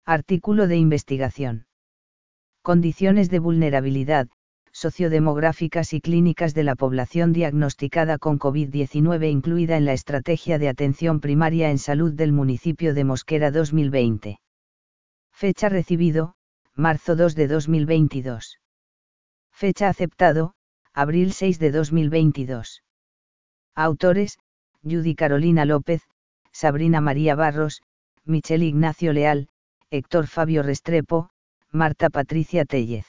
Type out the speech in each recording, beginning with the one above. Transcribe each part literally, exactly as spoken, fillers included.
Artículo de investigación. Condiciones de vulnerabilidad, sociodemográficas y clínicas de la población diagnosticada con COVID diecinueve incluida en la Estrategia de Atención Primaria en Salud del municipio de Mosquera dos mil veinte. Fecha recibido, marzo dos de dos mil veintidós. Fecha aceptado, abril seis de dos mil veintidós. Autores, Judy Carolina López, Sabrina María Barros, Michel Ignacio Leal, Héctor Fabio Restrepo, Marta Patricia Tellez.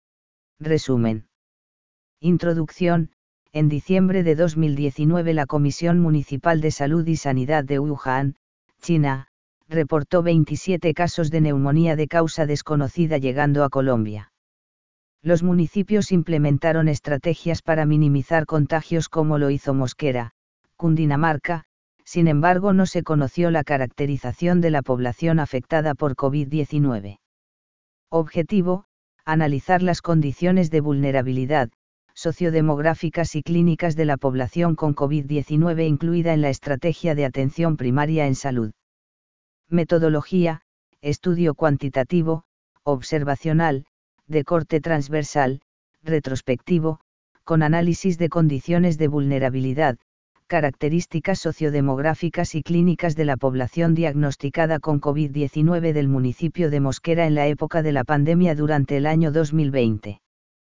Resumen. Introducción. En diciembre de dos mil diecinueve la Comisión Municipal de Salud y Sanidad de Wuhan, China, reportó veintisiete casos de neumonía de causa desconocida llegando a Colombia. Los municipios implementaron estrategias para minimizar contagios como lo hizo Mosquera, Cundinamarca. Sin embargo, no se conoció la caracterización de la población afectada por COVID diecinueve. Objetivo: analizar las condiciones de vulnerabilidad, sociodemográficas y clínicas de la población con COVID diecinueve incluida en la Estrategia de Atención Primaria en Salud. Metodología: estudio cuantitativo, observacional, de corte transversal, retrospectivo, con análisis de condiciones de vulnerabilidad, características sociodemográficas y clínicas de la población diagnosticada con COVID diecinueve del municipio de Mosquera en la época de la pandemia durante el año dos mil veinte.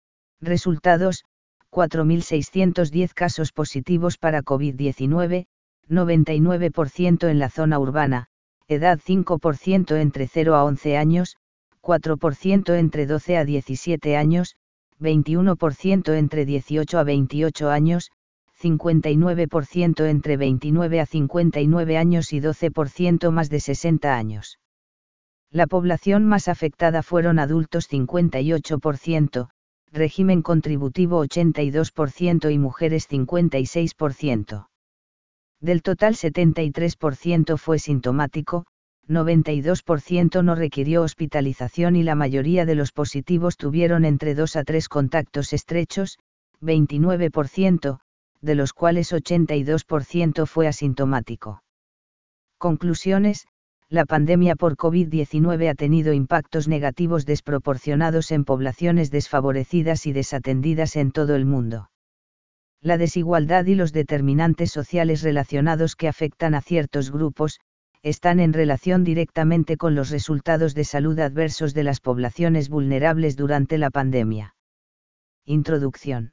Resultados: cuatro mil seiscientos diez casos positivos para COVID diecinueve, noventa y nueve por ciento en la zona urbana, edad cinco por ciento entre cero a once años, cuatro por ciento entre doce a diecisiete años, veintiuno por ciento entre dieciocho a veintiocho años, cincuenta y nueve por ciento entre veintinueve a cincuenta y nueve años y doce por ciento más de sesenta años. La población más afectada fueron adultos cincuenta y ocho por ciento, régimen contributivo ochenta y dos por ciento y mujeres cincuenta y seis por ciento. Del total setenta y tres por ciento fue sintomático, noventa y dos por ciento no requirió hospitalización y la mayoría de los positivos tuvieron entre dos a tres contactos estrechos, veintinueve por ciento, de los cuales ochenta y dos por ciento fue asintomático. Conclusiones: la pandemia por COVID diecinueve ha tenido impactos negativos desproporcionados en poblaciones desfavorecidas y desatendidas en todo el mundo. La desigualdad y los determinantes sociales relacionados que afectan a ciertos grupos, están en relación directamente con los resultados de salud adversos de las poblaciones vulnerables durante la pandemia. Introducción.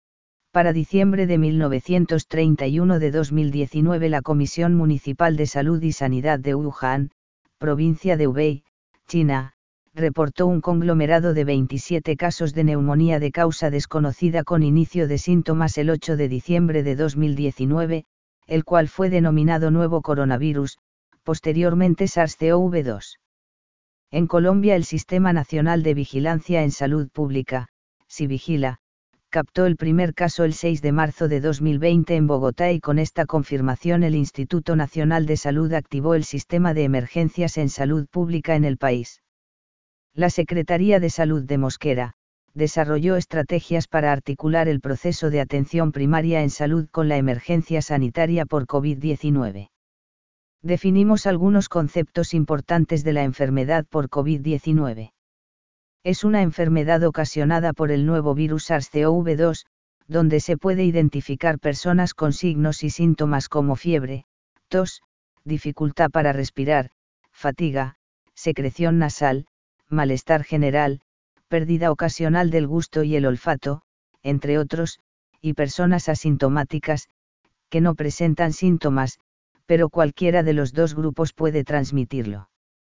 Para diciembre de mil novecientos treinta y uno de dos mil diecinueve la Comisión Municipal de Salud y Sanidad de Wuhan, provincia de Hubei, China, reportó un conglomerado de veintisiete casos de neumonía de causa desconocida con inicio de síntomas el ocho de diciembre de dos mil diecinueve, el cual fue denominado nuevo coronavirus, posteriormente SARS-C o V dos. En Colombia el Sistema Nacional de Vigilancia en Salud Pública, SIVIGILA, captó el primer caso el seis de marzo de dos mil veinte en Bogotá y con esta confirmación el Instituto Nacional de Salud activó el sistema de emergencias en salud pública en el país. La Secretaría de Salud de Mosquera, desarrolló estrategias para articular el proceso de atención primaria en salud con la emergencia sanitaria por COVID diecinueve. Definimos algunos conceptos importantes de la enfermedad por COVID diecinueve. Es una enfermedad ocasionada por el nuevo virus SARS-C o V dos, donde se puede identificar personas con signos y síntomas como fiebre, tos, dificultad para respirar, fatiga, secreción nasal, malestar general, pérdida ocasional del gusto y el olfato, entre otros, y personas asintomáticas, que no presentan síntomas, pero cualquiera de los dos grupos puede transmitirlo.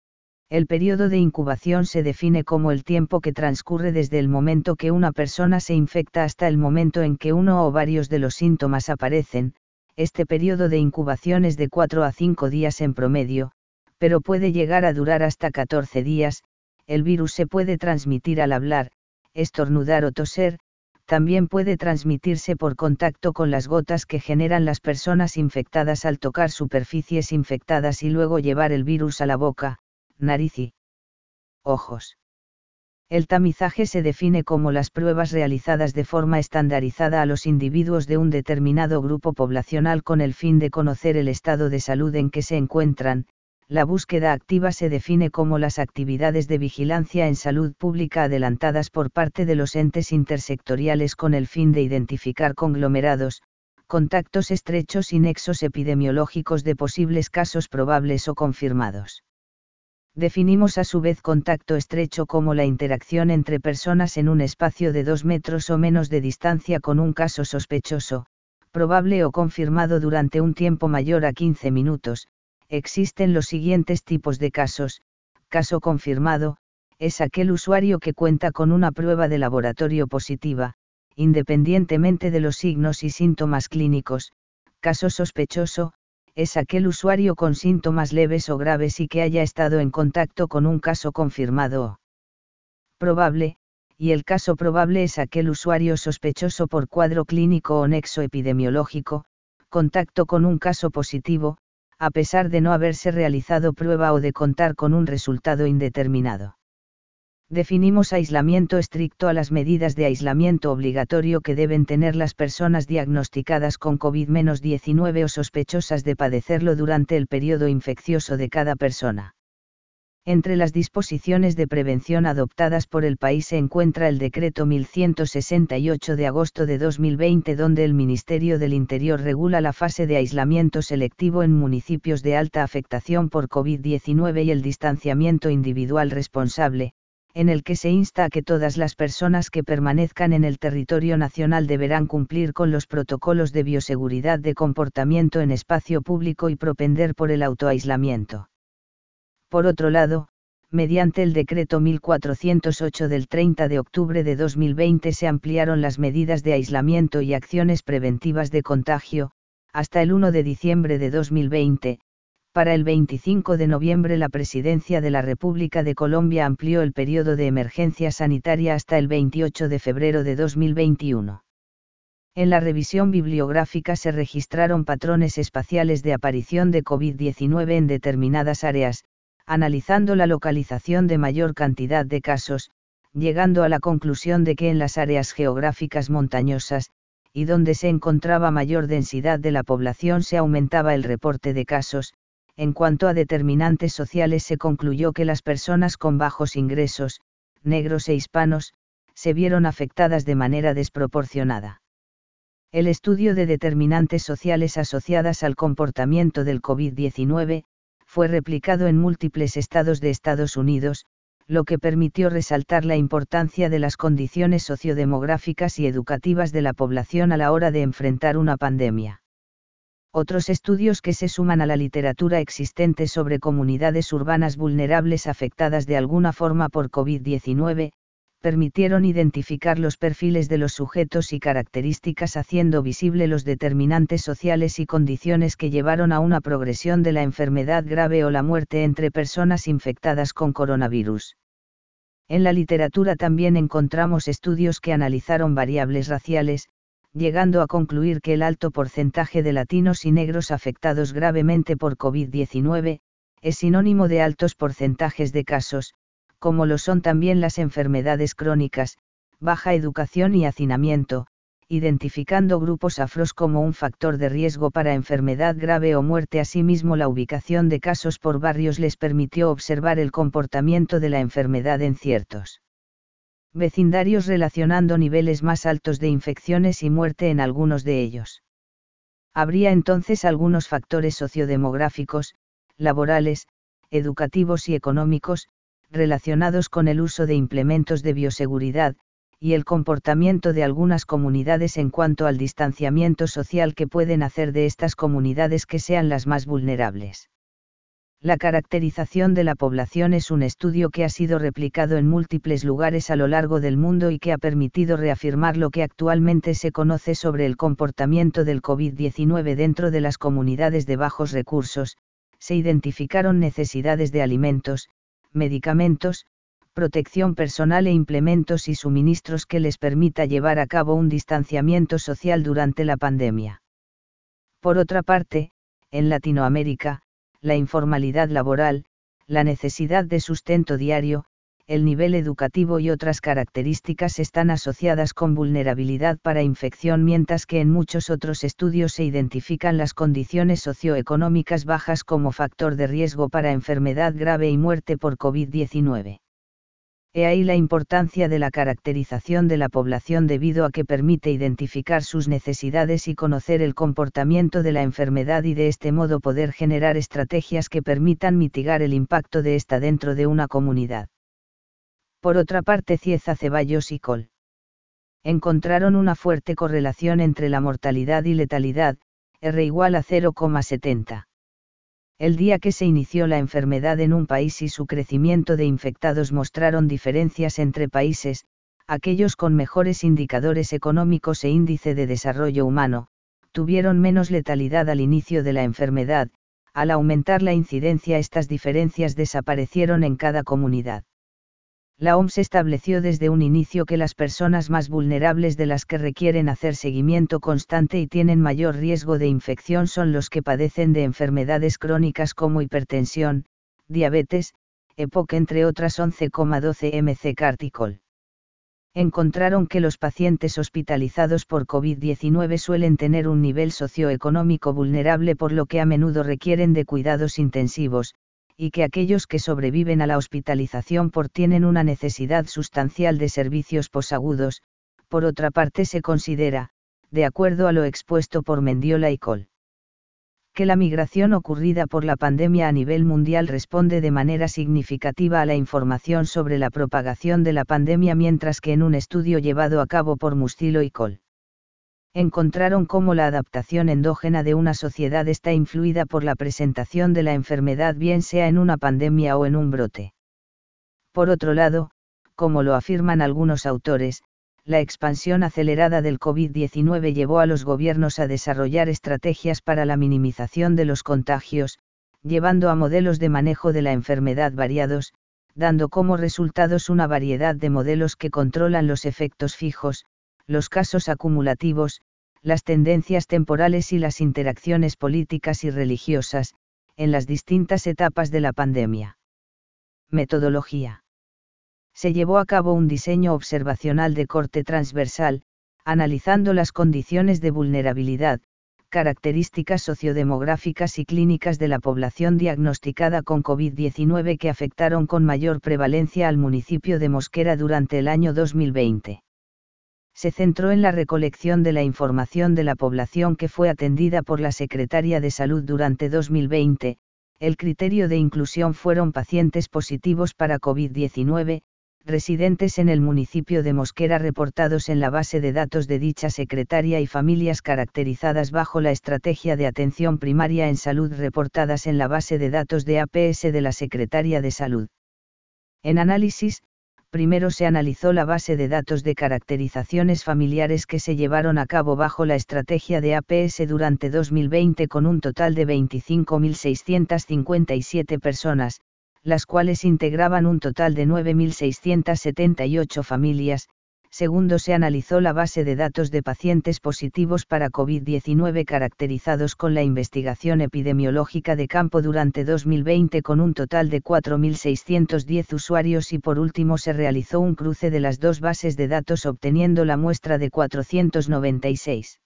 El periodo de incubación se define como el tiempo que transcurre desde el momento que una persona se infecta hasta el momento en que uno o varios de los síntomas aparecen. Este periodo de incubación es de cuatro a cinco días en promedio, pero puede llegar a durar hasta catorce días. El virus se puede transmitir al hablar, estornudar o toser, también puede transmitirse por contacto con las gotas que generan las personas infectadas al tocar superficies infectadas y luego llevar el virus a la boca, nariz y ojos. El tamizaje se define como las pruebas realizadas de forma estandarizada a los individuos de un determinado grupo poblacional con el fin de conocer el estado de salud en que se encuentran, La búsqueda activa se define como las actividades de vigilancia en salud pública adelantadas por parte de los entes intersectoriales con el fin de identificar conglomerados, contactos estrechos y nexos epidemiológicos de posibles casos probables o confirmados. Definimos a su vez contacto estrecho como la interacción entre personas en un espacio de dos metros o menos de distancia con un caso sospechoso, probable o confirmado durante un tiempo mayor a quince minutos. Existen los siguientes tipos de casos. Caso confirmado, es aquel usuario que cuenta con una prueba de laboratorio positiva, independientemente de los signos y síntomas clínicos. Caso sospechoso, es aquel usuario con síntomas leves o graves y que haya estado en contacto con un caso confirmado o probable, y el caso probable es aquel usuario sospechoso por cuadro clínico o nexo epidemiológico, contacto con un caso positivo, a pesar de no haberse realizado prueba o de contar con un resultado indeterminado. Definimos aislamiento estricto a las medidas de aislamiento obligatorio que deben tener las personas diagnosticadas con COVID diecinueve o sospechosas de padecerlo durante el periodo infeccioso de cada persona. Entre las disposiciones de prevención adoptadas por el país se encuentra el Decreto mil ciento sesenta y ocho de agosto de dos mil veinte, donde el Ministerio del Interior regula la fase de aislamiento selectivo en municipios de alta afectación por COVID diecinueve y el distanciamiento individual responsable, en el que se insta a que todas las personas que permanezcan en el territorio nacional deberán cumplir con los protocolos de bioseguridad de comportamiento en espacio público y propender por el autoaislamiento. Por otro lado, mediante el Decreto mil cuatrocientos ocho del treinta de octubre de dos mil veinte se ampliaron las medidas de aislamiento y acciones preventivas de contagio, hasta el uno de diciembre de dos mil veinte. Para el veinticinco de noviembre la Presidencia de la República de Colombia amplió el periodo de emergencia sanitaria hasta el veintiocho de febrero de dos mil veintiuno. En la revisión bibliográfica se registraron patrones espaciales de aparición de COVID diecinueve en determinadas áreas, analizando la localización de mayor cantidad de casos, llegando a la conclusión de que en las áreas geográficas montañosas, y donde se encontraba mayor densidad de la población se aumentaba el reporte de casos. En cuanto a determinantes sociales se concluyó que las personas con bajos ingresos, negros e hispanos, se vieron afectadas de manera desproporcionada. El estudio de determinantes sociales asociadas al comportamiento del COVID diecinueve, fue replicado en múltiples estados de Estados Unidos, lo que permitió resaltar la importancia de las condiciones sociodemográficas y educativas de la población a la hora de enfrentar una pandemia. Otros estudios que se suman a la literatura existente sobre comunidades urbanas vulnerables afectadas de alguna forma por COVID diecinueve, permitieron identificar los perfiles de los sujetos y características haciendo visible los determinantes sociales y condiciones que llevaron a una progresión de la enfermedad grave o la muerte entre personas infectadas con coronavirus. En la literatura también encontramos estudios que analizaron variables raciales, llegando a concluir que el alto porcentaje de latinos y negros afectados gravemente por COVID diecinueve, es sinónimo de altos porcentajes de casos, como lo son también las enfermedades crónicas, baja educación y hacinamiento, identificando grupos afros como un factor de riesgo para enfermedad grave o muerte. Asimismo, la ubicación de casos por barrios les permitió observar el comportamiento de la enfermedad en ciertos vecindarios, relacionando niveles más altos de infecciones y muerte en algunos de ellos. Habría entonces algunos factores sociodemográficos, laborales, educativos y económicos, relacionados con el uso de implementos de bioseguridad, y el comportamiento de algunas comunidades en cuanto al distanciamiento social que pueden hacer de estas comunidades que sean las más vulnerables. La caracterización de la población es un estudio que ha sido replicado en múltiples lugares a lo largo del mundo y que ha permitido reafirmar lo que actualmente se conoce sobre el comportamiento del COVID diecinueve dentro de las comunidades de bajos recursos. Se identificaron necesidades de alimentos, medicamentos, protección personal e implementos y suministros que les permita llevar a cabo un distanciamiento social durante la pandemia. Por otra parte, en Latinoamérica, la informalidad laboral, la necesidad de sustento diario, el nivel educativo y otras características están asociadas con vulnerabilidad para infección, mientras que en muchos otros estudios se identifican las condiciones socioeconómicas bajas como factor de riesgo para enfermedad grave y muerte por COVID diecinueve. He ahí la importancia de la caracterización de la población debido a que permite identificar sus necesidades y conocer el comportamiento de la enfermedad y de este modo poder generar estrategias que permitan mitigar el impacto de esta dentro de una comunidad. Por otra parte, Cieza, Ceballos y Col. encontraron una fuerte correlación entre la mortalidad y letalidad, R igual a cero coma setenta. El día que se inició la enfermedad en un país y su crecimiento de infectados mostraron diferencias entre países, aquellos con mejores indicadores económicos e índice de desarrollo humano, tuvieron menos letalidad al inicio de la enfermedad, al aumentar la incidencia estas diferencias desaparecieron en cada comunidad. La O M S estableció desde un inicio que las personas más vulnerables de las que requieren hacer seguimiento constante y tienen mayor riesgo de infección son los que padecen de enfermedades crónicas como hipertensión, diabetes, E P O C entre otras once coma doce miligramos y Col. Encontraron que los pacientes hospitalizados por COVID diecinueve suelen tener un nivel socioeconómico vulnerable por lo que a menudo requieren de cuidados intensivos, y que aquellos que sobreviven a la hospitalización por tienen una necesidad sustancial de servicios posagudos. Por otra parte, se considera, de acuerdo a lo expuesto por Mendiola y Col, que la migración ocurrida por la pandemia a nivel mundial responde de manera significativa a la información sobre la propagación de la pandemia, mientras que en un estudio llevado a cabo por Mustilo y Col. encontraron cómo la adaptación endógena de una sociedad está influida por la presentación de la enfermedad, bien sea en una pandemia o en un brote. Por otro lado, como lo afirman algunos autores, la expansión acelerada del COVID diecinueve llevó a los gobiernos a desarrollar estrategias para la minimización de los contagios, llevando a modelos de manejo de la enfermedad variados, dando como resultados una variedad de modelos que controlan los efectos fijos, los casos acumulativos, las tendencias temporales y las interacciones políticas y religiosas, en las distintas etapas de la pandemia. Metodología. Se llevó a cabo un diseño observacional de corte transversal, analizando las condiciones de vulnerabilidad, características sociodemográficas y clínicas de la población diagnosticada con COVID diecinueve que afectaron con mayor prevalencia al municipio de Mosquera durante el año dos mil veinte. Se centró en la recolección de la información de la población que fue atendida por la Secretaría de Salud durante dos mil veinte, el criterio de inclusión fueron pacientes positivos para COVID diecinueve, residentes en el municipio de Mosquera reportados en la base de datos de dicha secretaría y familias caracterizadas bajo la estrategia de atención primaria en salud reportadas en la base de datos de A P S de la Secretaría de Salud. En análisis, primero se analizó la base de datos de caracterizaciones familiares que se llevaron a cabo bajo la estrategia de A P S durante dos mil veinte con un total de veinticinco mil seiscientas cincuenta y siete personas, las cuales integraban un total de nueve mil seiscientas setenta y ocho familias. Segundo, se analizó la base de datos de pacientes positivos para COVID diecinueve caracterizados con la investigación epidemiológica de campo durante dos mil veinte con un total de cuatro mil seiscientos diez usuarios y por último se realizó un cruce de las dos bases de datos obteniendo la muestra de cuatrocientos noventa y seis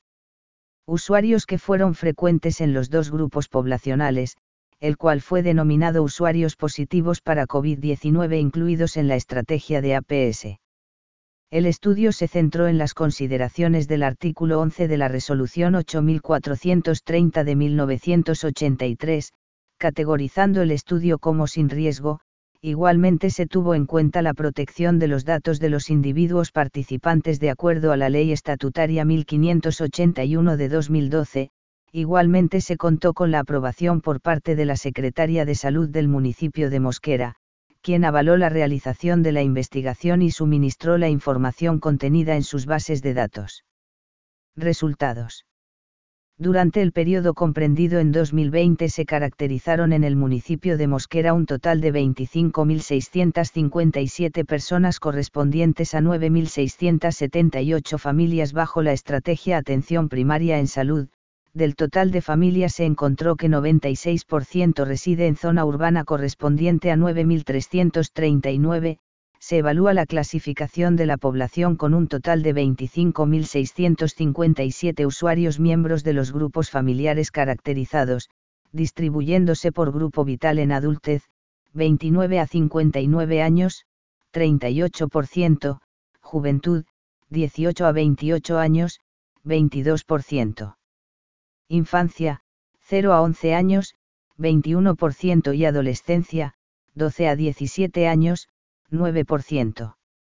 usuarios que fueron frecuentes en los dos grupos poblacionales, el cual fue denominado usuarios positivos para COVID diecinueve incluidos en la estrategia de A P S. El estudio se centró en las consideraciones del artículo once de la Resolución ocho mil cuatrocientos treinta de mil novecientos ochenta y tres, categorizando el estudio como sin riesgo. Igualmente se tuvo en cuenta la protección de los datos de los individuos participantes de acuerdo a la Ley Estatutaria mil quinientos ochenta y uno de dos mil doce. Igualmente se contó con la aprobación por parte de la Secretaría de Salud del municipio de Mosquera, quien avaló la realización de la investigación y suministró la información contenida en sus bases de datos. Resultados. Durante el periodo comprendido en dos mil veinte se caracterizaron en el municipio de Mosquera un total de veinticinco mil seiscientas cincuenta y siete personas correspondientes a nueve mil seiscientas setenta y ocho familias bajo la estrategia Atención Primaria en Salud. Del total de familias se encontró que noventa y seis por ciento reside en zona urbana correspondiente a nueve mil trescientos treinta y nueve, se evalúa la clasificación de la población con un total de veinticinco mil seiscientos cincuenta y siete usuarios miembros de los grupos familiares caracterizados, distribuyéndose por grupo vital en adultez, veintinueve a cincuenta y nueve años, treinta y ocho por ciento, juventud, dieciocho a veintiocho años, veintidós por ciento. Infancia, cero a once años, veintiuno por ciento y adolescencia, doce a diecisiete años, nueve por ciento.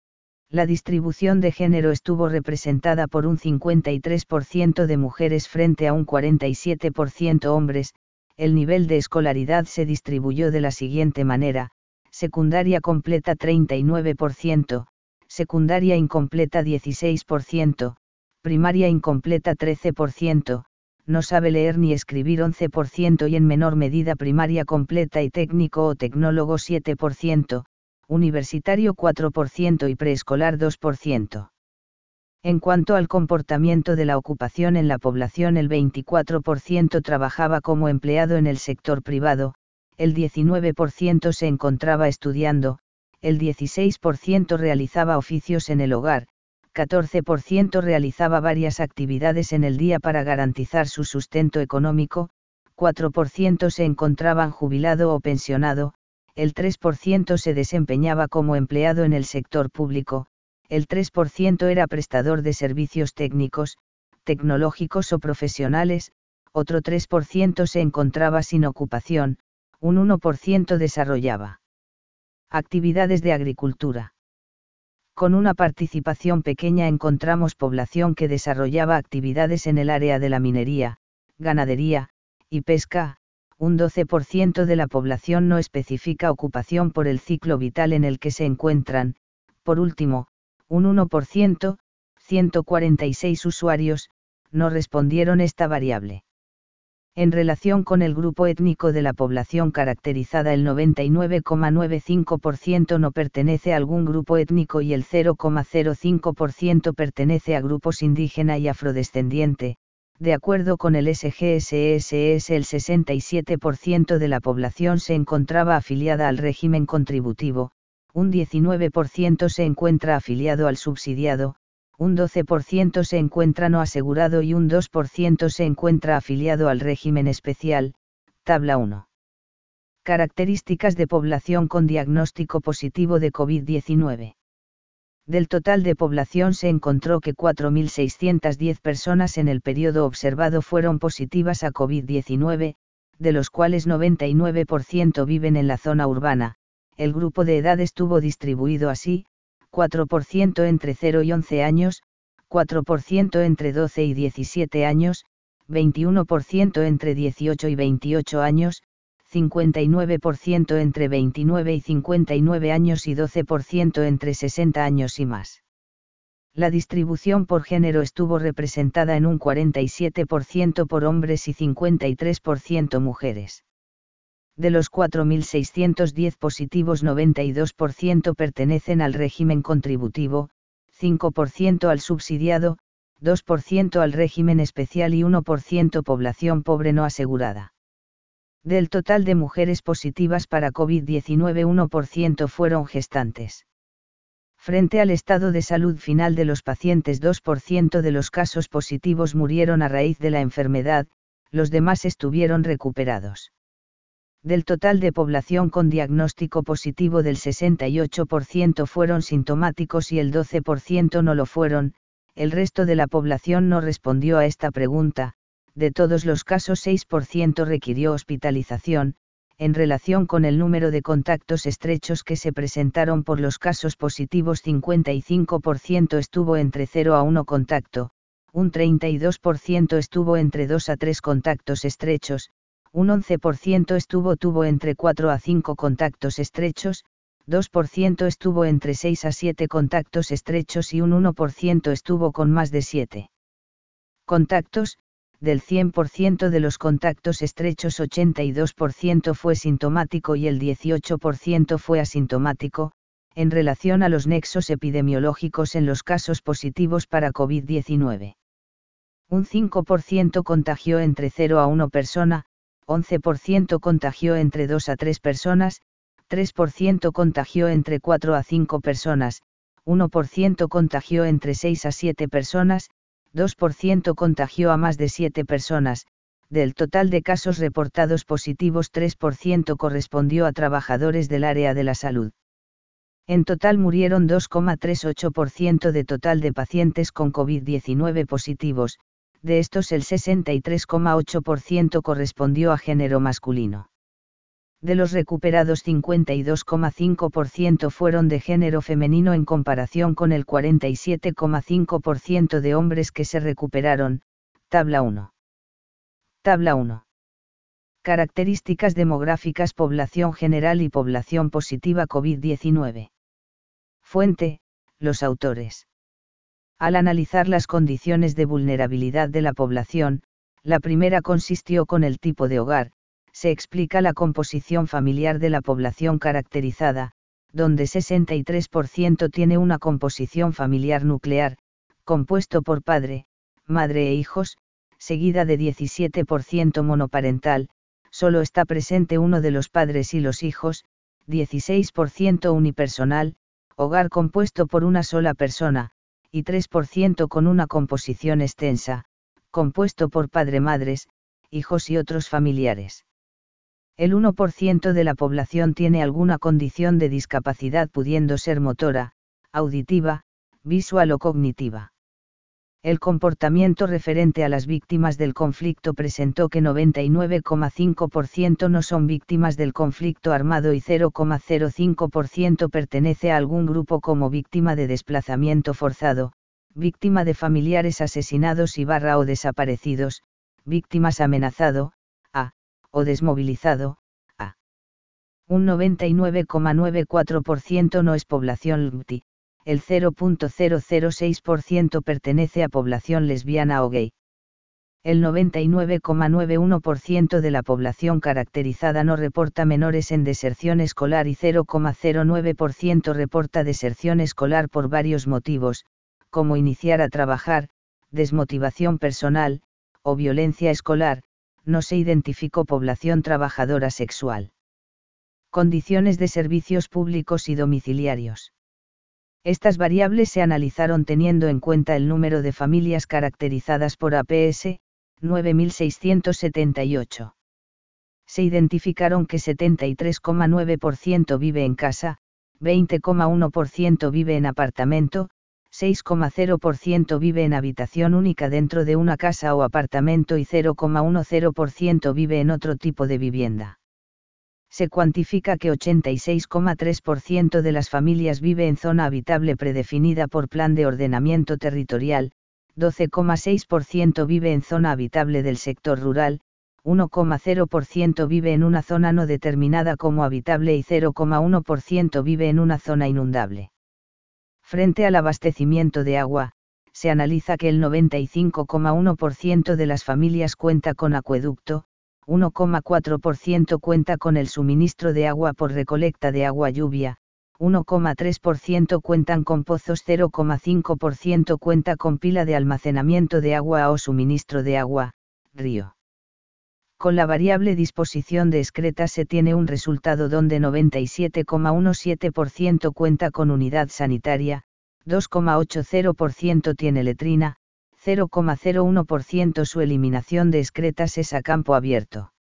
La distribución de género estuvo representada por un cincuenta y tres por ciento de mujeres frente a un cuarenta y siete por ciento hombres. El nivel de escolaridad se distribuyó de la siguiente manera: secundaria completa treinta y nueve por ciento, secundaria incompleta dieciséis por ciento, primaria incompleta trece por ciento, no sabe leer ni escribir once por ciento y en menor medida primaria completa y técnico o tecnólogo siete por ciento, universitario cuatro por ciento y preescolar dos por ciento. En cuanto al comportamiento de la ocupación en la población, el veinticuatro por ciento trabajaba como empleado en el sector privado, el diecinueve por ciento se encontraba estudiando, el dieciséis por ciento realizaba oficios en el hogar, catorce por ciento realizaba varias actividades en el día para garantizar su sustento económico, cuatro por ciento se encontraban jubilado o pensionado, el tres por ciento se desempeñaba como empleado en el sector público, el tres por ciento era prestador de servicios técnicos, tecnológicos o profesionales, otro tres por ciento se encontraba sin ocupación, un uno por ciento desarrollaba actividades de agricultura. Con una participación pequeña encontramos población que desarrollaba actividades en el área de la minería, ganadería, y pesca. Un doce por ciento de la población no especifica ocupación por el ciclo vital en el que se encuentran. Por último, un uno por ciento, ciento cuarenta y seis usuarios, no respondieron esta variable. En relación con el grupo étnico de la población caracterizada, el noventa y nueve coma noventa y cinco por ciento no pertenece a algún grupo étnico y el cero coma cero cinco por ciento pertenece a grupos indígena y afrodescendiente. De acuerdo con el S G S S S, el sesenta y siete por ciento de la población se encontraba afiliada al régimen contributivo, un diecinueve por ciento se encuentra afiliado al subsidiado, un doce por ciento se encuentra no asegurado y un dos por ciento se encuentra afiliado al régimen especial. Tabla uno. Características de población con diagnóstico positivo de COVID diecinueve. Del total de población se encontró que cuatro mil seiscientas diez personas en el periodo observado fueron positivas a COVID diecinueve, de los cuales noventa y nueve por ciento viven en la zona urbana. El grupo de edad estuvo distribuido así: cuatro por ciento entre cero y once años, cuatro por ciento entre doce y diecisiete años, veintiuno por ciento entre dieciocho y veintiocho años, cincuenta y nueve por ciento entre veintinueve y cincuenta y nueve años y doce por ciento entre sesenta años y más. La distribución por género estuvo representada en un cuarenta y siete por ciento por hombres y cincuenta y tres por ciento mujeres. De los cuatro mil seiscientos diez positivos, noventa y dos por ciento pertenecen al régimen contributivo, cinco por ciento al subsidiado, dos por ciento al régimen especial y uno por ciento población pobre no asegurada. Del total de mujeres positivas para COVID diecinueve, uno por ciento fueron gestantes. Frente al estado de salud final de los pacientes, dos por ciento de los casos positivos murieron a raíz de la enfermedad, los demás estuvieron recuperados. Del total de población con diagnóstico positivo, del sesenta y ocho por ciento fueron sintomáticos y el doce por ciento no lo fueron. El resto de la población no respondió a esta pregunta. De todos los casos, seis por ciento requirió hospitalización. En relación con el número de contactos estrechos que se presentaron por los casos positivos, cincuenta y cinco por ciento estuvo entre cero a uno contacto, un treinta y dos por ciento estuvo entre dos a tres contactos estrechos, un once por ciento estuvo tuvo entre cuatro a cinco contactos estrechos, dos por ciento estuvo entre seis a siete contactos estrechos y un uno por ciento estuvo con más de siete contactos. Del cien por ciento de los contactos estrechos, ochenta y dos por ciento fue sintomático y el dieciocho por ciento fue asintomático. En relación a los nexos epidemiológicos en los casos positivos para COVID diecinueve. Un cinco por ciento contagió entre cero a una persona, once por ciento contagió entre dos a tres personas, tres por ciento contagió entre cuatro a cinco personas, uno por ciento contagió entre seis a siete personas, dos por ciento contagió a más de siete personas. Del total de casos reportados positivos, tres por ciento correspondió a trabajadores del área de la salud. En total murieron dos coma treinta y ocho por ciento de total de pacientes con COVID diecinueve positivos, de estos el sesenta y tres coma ocho por ciento correspondió a género masculino. De los recuperados, cincuenta y dos coma cinco por ciento fueron de género femenino en comparación con el cuarenta y siete coma cinco por ciento de hombres que se recuperaron. Tabla uno. Tabla uno. Características demográficas: población general y población positiva COVID diecinueve. Fuente: los autores. Al analizar las condiciones de vulnerabilidad de la población, la primera consistió con el tipo de hogar. Se explica la composición familiar de la población caracterizada, donde sesenta y tres por ciento tiene una composición familiar nuclear, compuesto por padre, madre e hijos, seguida de diecisiete por ciento monoparental, solo está presente uno de los padres y los hijos, dieciséis por ciento unipersonal, hogar compuesto por una sola persona, y tres por ciento con una composición extensa, compuesto por padre-madres, hijos y otros familiares. El uno por ciento de la población tiene alguna condición de discapacidad, pudiendo ser motora, auditiva, visual o cognitiva. El comportamiento referente a las víctimas del conflicto presentó que noventa y nueve coma cinco por ciento no son víctimas del conflicto armado y cero coma cero cinco por ciento pertenece a algún grupo como víctima de desplazamiento forzado, víctima de familiares asesinados y barra o desaparecidos, víctimas amenazado, a, o desmovilizado, a. Un noventa y nueve coma noventa y cuatro por ciento no es población L G B T. El cero coma cero cero seis por ciento pertenece a población lesbiana o gay. El noventa y nueve coma noventa y uno por ciento de la población caracterizada no reporta menores en deserción escolar y cero coma cero nueve por ciento reporta deserción escolar por varios motivos, como iniciar a trabajar, desmotivación personal, o violencia escolar. No se identificó población trabajadora sexual. Condiciones de servicios públicos y domiciliarios. Estas variables se analizaron teniendo en cuenta el número de familias caracterizadas por A P S, nueve mil seiscientos setenta y ocho. Se identificaron que setenta y tres coma nueve por ciento vive en casa, veinte coma uno por ciento vive en apartamento, seis coma cero por ciento vive en habitación única dentro de una casa o apartamento y cero coma diez por ciento vive en otro tipo de vivienda. Se cuantifica que ochenta y seis coma tres por ciento de las familias vive en zona habitable predefinida por Plan de Ordenamiento Territorial, doce coma seis por ciento vive en zona habitable del sector rural, uno coma cero por ciento vive en una zona no determinada como habitable y cero coma uno por ciento vive en una zona inundable. Frente al abastecimiento de agua, se analiza que el noventa y cinco coma uno por ciento de las familias cuenta con acueducto, uno coma cuatro por ciento cuenta con el suministro de agua por recolecta de agua lluvia, uno coma tres por ciento cuentan con pozos, cero coma cinco por ciento cuenta con pila de almacenamiento de agua o suministro de agua, río. Con la variable disposición de excretas se tiene un resultado donde noventa y siete coma diecisiete por ciento cuenta con unidad sanitaria, dos coma ochenta por ciento tiene letrina, cero coma cero uno por ciento su eliminación de excretas es a campo abierto.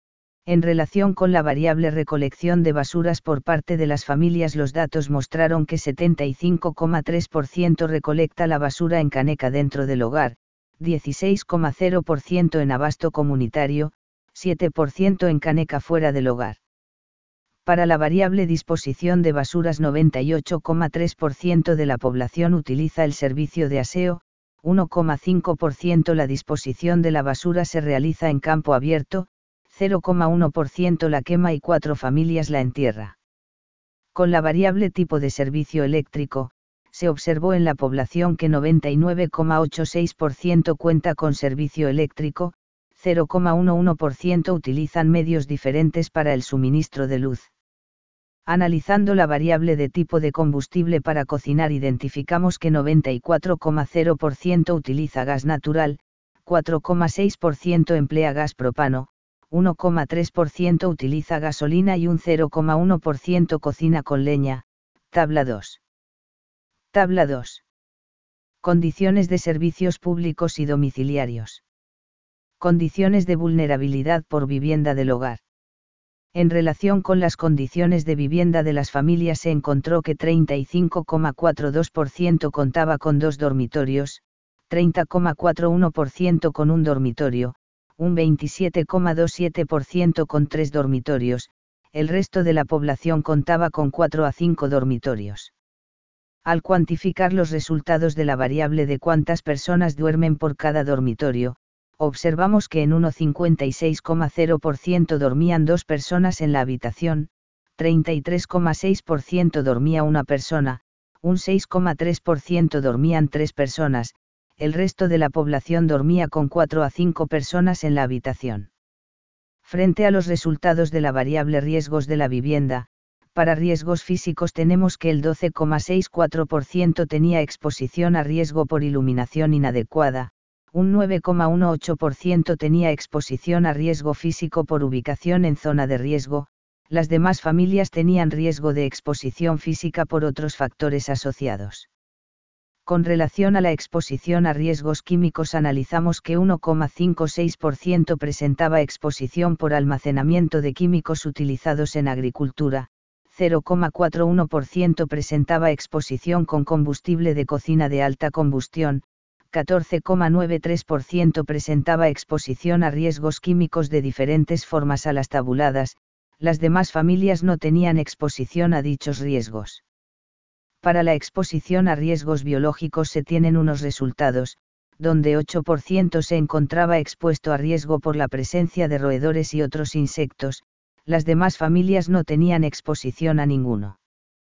En relación con la variable recolección de basuras por parte de las familias, los datos mostraron que setenta y cinco coma tres por ciento recolecta la basura en caneca dentro del hogar, dieciséis coma cero por ciento en abasto comunitario, siete por ciento en caneca fuera del hogar. Para la variable disposición de basuras, noventa y ocho coma tres por ciento de la población utiliza el servicio de aseo, uno coma cinco por ciento la disposición de la basura se realiza en campo abierto, cero coma uno por ciento la quema y cuatro familias la entierra. Con la variable tipo de servicio eléctrico, se observó en la población que noventa y nueve coma ochenta y seis por ciento cuenta con servicio eléctrico, cero coma once por ciento utilizan medios diferentes para el suministro de luz. Analizando la variable de tipo de combustible para cocinar, identificamos que noventa y cuatro coma cero por ciento utiliza gas natural, cuatro coma seis por ciento emplea gas propano, uno coma tres por ciento utiliza gasolina y un cero coma uno por ciento cocina con leña. Tabla dos. Tabla dos. Condiciones de servicios públicos y domiciliarios. Condiciones de vulnerabilidad por vivienda del hogar. En relación con las condiciones de vivienda de las familias se encontró que treinta y cinco coma cuarenta y dos por ciento contaba con dos dormitorios, treinta coma cuarenta y uno por ciento con un dormitorio, un veintisiete coma veintisiete por ciento con tres dormitorios, el resto de la población contaba con cuatro a cinco dormitorios. Al cuantificar los resultados de la variable de cuántas personas duermen por cada dormitorio, observamos que en un cincuenta y seis coma cero por ciento dormían dos personas en la habitación, treinta y tres coma seis por ciento dormía una persona, un seis coma tres por ciento dormían tres personas, el resto de la población dormía con cuatro a cinco personas en la habitación. Frente a los resultados de la variable riesgos de la vivienda, para riesgos físicos tenemos que el doce coma sesenta y cuatro por ciento tenía exposición a riesgo por iluminación inadecuada, un nueve coma dieciocho por ciento tenía exposición a riesgo físico por ubicación en zona de riesgo, las demás familias tenían riesgo de exposición física por otros factores asociados. Con relación a la exposición a riesgos químicos analizamos que uno coma cincuenta y seis por ciento presentaba exposición por almacenamiento de químicos utilizados en agricultura, cero coma cuarenta y uno por ciento presentaba exposición con combustible de cocina de alta combustión, catorce coma noventa y tres por ciento presentaba exposición a riesgos químicos de diferentes formas a las tabuladas, las demás familias no tenían exposición a dichos riesgos. Para la exposición a riesgos biológicos se tienen unos resultados, donde ocho por ciento se encontraba expuesto a riesgo por la presencia de roedores y otros insectos, las demás familias no tenían exposición a ninguno.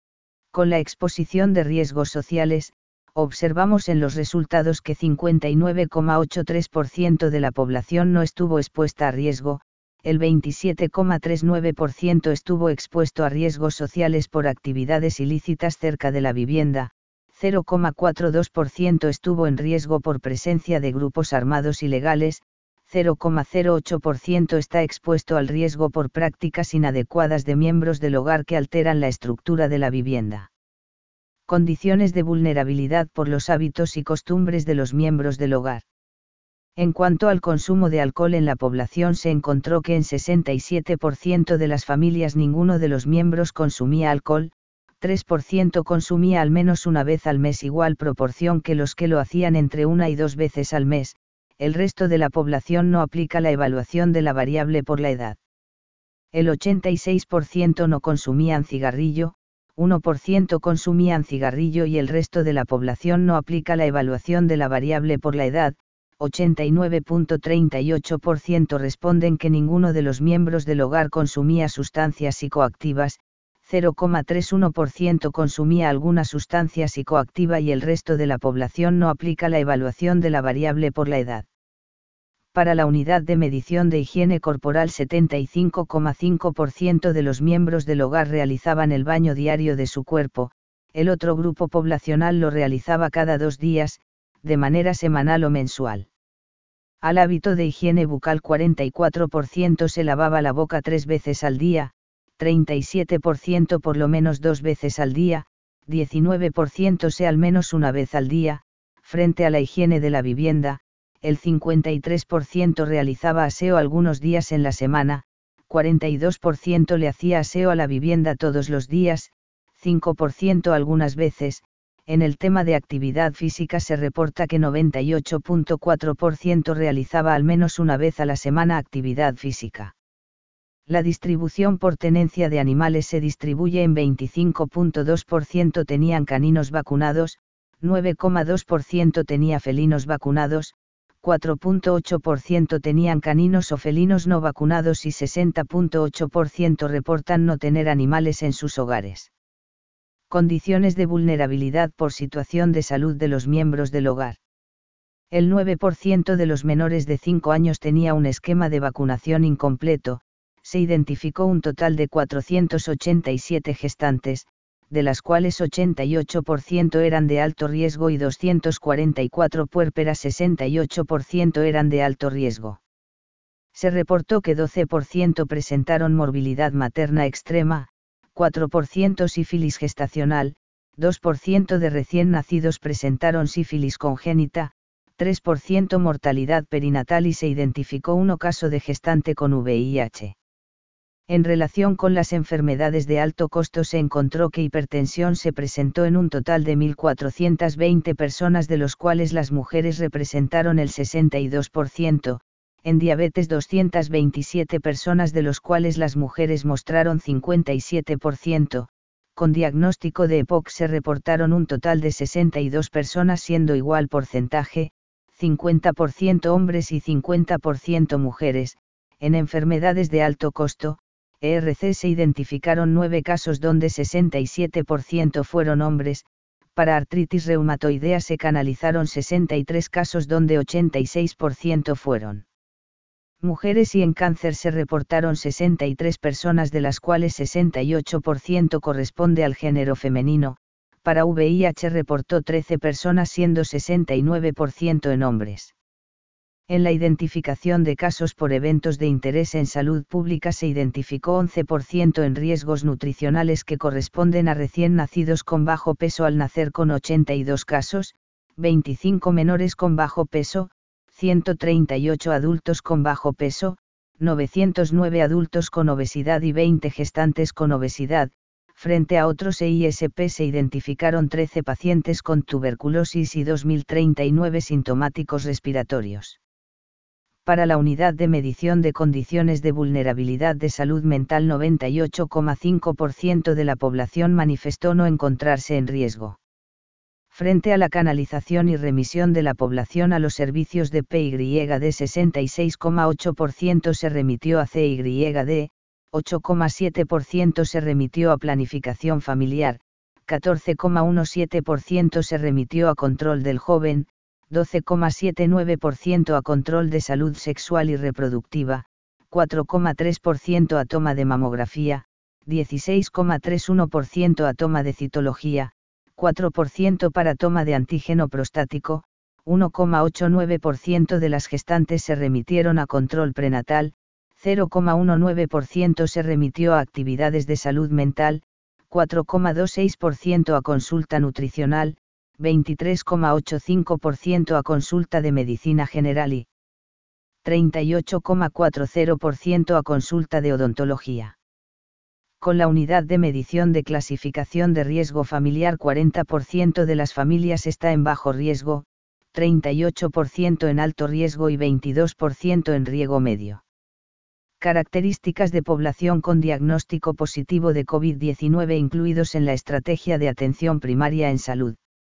Con la exposición de riesgos sociales, observamos en los resultados que cincuenta y nueve coma ochenta y tres por ciento de la población no estuvo expuesta a riesgo, el veintisiete coma treinta y nueve por ciento estuvo expuesto a riesgos sociales por actividades ilícitas cerca de la vivienda, cero coma cuarenta y dos por ciento estuvo en riesgo por presencia de grupos armados ilegales, cero coma cero ocho por ciento está expuesto al riesgo por prácticas inadecuadas de miembros del hogar que alteran la estructura de la vivienda. Condiciones de vulnerabilidad por los hábitos y costumbres de los miembros del hogar. En cuanto al consumo de alcohol en la población se encontró que en sesenta y siete por ciento de las familias ninguno de los miembros consumía alcohol, tres por ciento consumía al menos una vez al mes igual proporción que los que lo hacían entre una y dos veces al mes, el resto de la población no aplica la evaluación de la variable por la edad. El ochenta y seis por ciento no consumían cigarrillo, uno por ciento consumían cigarrillo y el resto de la población no aplica la evaluación de la variable por la edad, ochenta y nueve coma treinta y ocho por ciento responden que ninguno de los miembros del hogar consumía sustancias psicoactivas, cero coma treinta y uno por ciento consumía alguna sustancia psicoactiva y el resto de la población no aplica la evaluación de la variable por la edad. Para la unidad de medición de higiene corporal setenta y cinco coma cinco por ciento de los miembros del hogar realizaban el baño diario de su cuerpo, el otro grupo poblacional lo realizaba cada dos días, de manera semanal o mensual. Al hábito de higiene bucal cuarenta y cuatro por ciento se lavaba la boca tres veces al día, treinta y siete por ciento por lo menos dos veces al día, diecinueve por ciento se al menos una vez al día, frente a la higiene de la vivienda, el cincuenta y tres por ciento realizaba aseo algunos días en la semana, cuarenta y dos por ciento le hacía aseo a la vivienda todos los días, cinco por ciento algunas veces. En el tema de actividad física se reporta que noventa y ocho coma cuatro por ciento realizaba al menos una vez a la semana actividad física. La distribución por tenencia de animales se distribuye en veinticinco coma dos por ciento tenían caninos vacunados, nueve coma dos por ciento tenía felinos vacunados, cuatro coma ocho por ciento tenían caninos o felinos no vacunados y sesenta coma ocho por ciento reportan no tener animales en sus hogares. Condiciones de vulnerabilidad por situación de salud de los miembros del hogar. El nueve por ciento de los menores de cinco años tenía un esquema de vacunación incompleto, se identificó un total de cuatrocientos ochenta y siete gestantes, de las cuales ochenta y ocho por ciento eran de alto riesgo y doscientos cuarenta y cuatro puérperas sesenta y ocho por ciento eran de alto riesgo. Se reportó que doce por ciento presentaron morbilidad materna extrema, cuatro por ciento sífilis gestacional, dos por ciento de recién nacidos presentaron sífilis congénita, tres por ciento mortalidad perinatal y se identificó uno caso de gestante con V I H. En relación con las enfermedades de alto costo se encontró que hipertensión se presentó en un total de mil cuatrocientas veinte personas, de los cuales las mujeres representaron el sesenta y dos por ciento, en diabetes doscientas veintisiete personas, de los cuales las mujeres mostraron cincuenta y siete por ciento, con diagnóstico de E P O C se reportaron un total de sesenta y dos personas siendo igual porcentaje, cincuenta por ciento hombres y cincuenta por ciento mujeres. En enfermedades de alto costo, E R C se identificaron nueve casos donde sesenta y siete por ciento fueron hombres, para artritis reumatoidea se canalizaron sesenta y tres casos donde ochenta y seis por ciento fueron mujeres y en cáncer se reportaron sesenta y tres personas, de las cuales sesenta y ocho por ciento corresponde al género femenino, para V I H reportó trece personas siendo sesenta y nueve por ciento en hombres. En la identificación de casos por eventos de interés en salud pública se identificó once por ciento en riesgos nutricionales que corresponden a recién nacidos con bajo peso al nacer con ochenta y dos casos, veinticinco menores con bajo peso, ciento treinta y ocho adultos con bajo peso, novecientos nueve adultos con obesidad y veinte gestantes con obesidad. Frente a otros E I S P se identificaron trece pacientes con tuberculosis y dos mil treinta y nueve sintomáticos respiratorios. Para la unidad de medición de condiciones de vulnerabilidad de salud mental, noventa y ocho coma cinco por ciento de la población manifestó no encontrarse en riesgo. Frente a la canalización y remisión de la población a los servicios de P Y D, sesenta y seis coma ocho por ciento se remitió a C Y D, ocho coma siete por ciento se remitió a planificación familiar, catorce coma diecisiete por ciento se remitió a control del joven, doce coma setenta y nueve por ciento a control de salud sexual y reproductiva, cuatro coma tres por ciento a toma de mamografía, dieciséis coma treinta y uno por ciento a toma de citología, cuatro por ciento para toma de antígeno prostático, uno coma ochenta y nueve por ciento de las gestantes se remitieron a control prenatal, cero coma diecinueve por ciento se remitió a actividades de salud mental, cuatro coma veintiséis por ciento a consulta nutricional, veintitrés coma ochenta y cinco por ciento a consulta de medicina general y treinta y ocho coma cuarenta por ciento a consulta de odontología. Con la unidad de medición de clasificación de riesgo familiar, cuarenta por ciento de las familias está en bajo riesgo, treinta y ocho por ciento en alto riesgo y veintidós por ciento en riesgo medio. Características de población con diagnóstico positivo de COVID diecinueve incluidos en la estrategia de atención primaria en salud.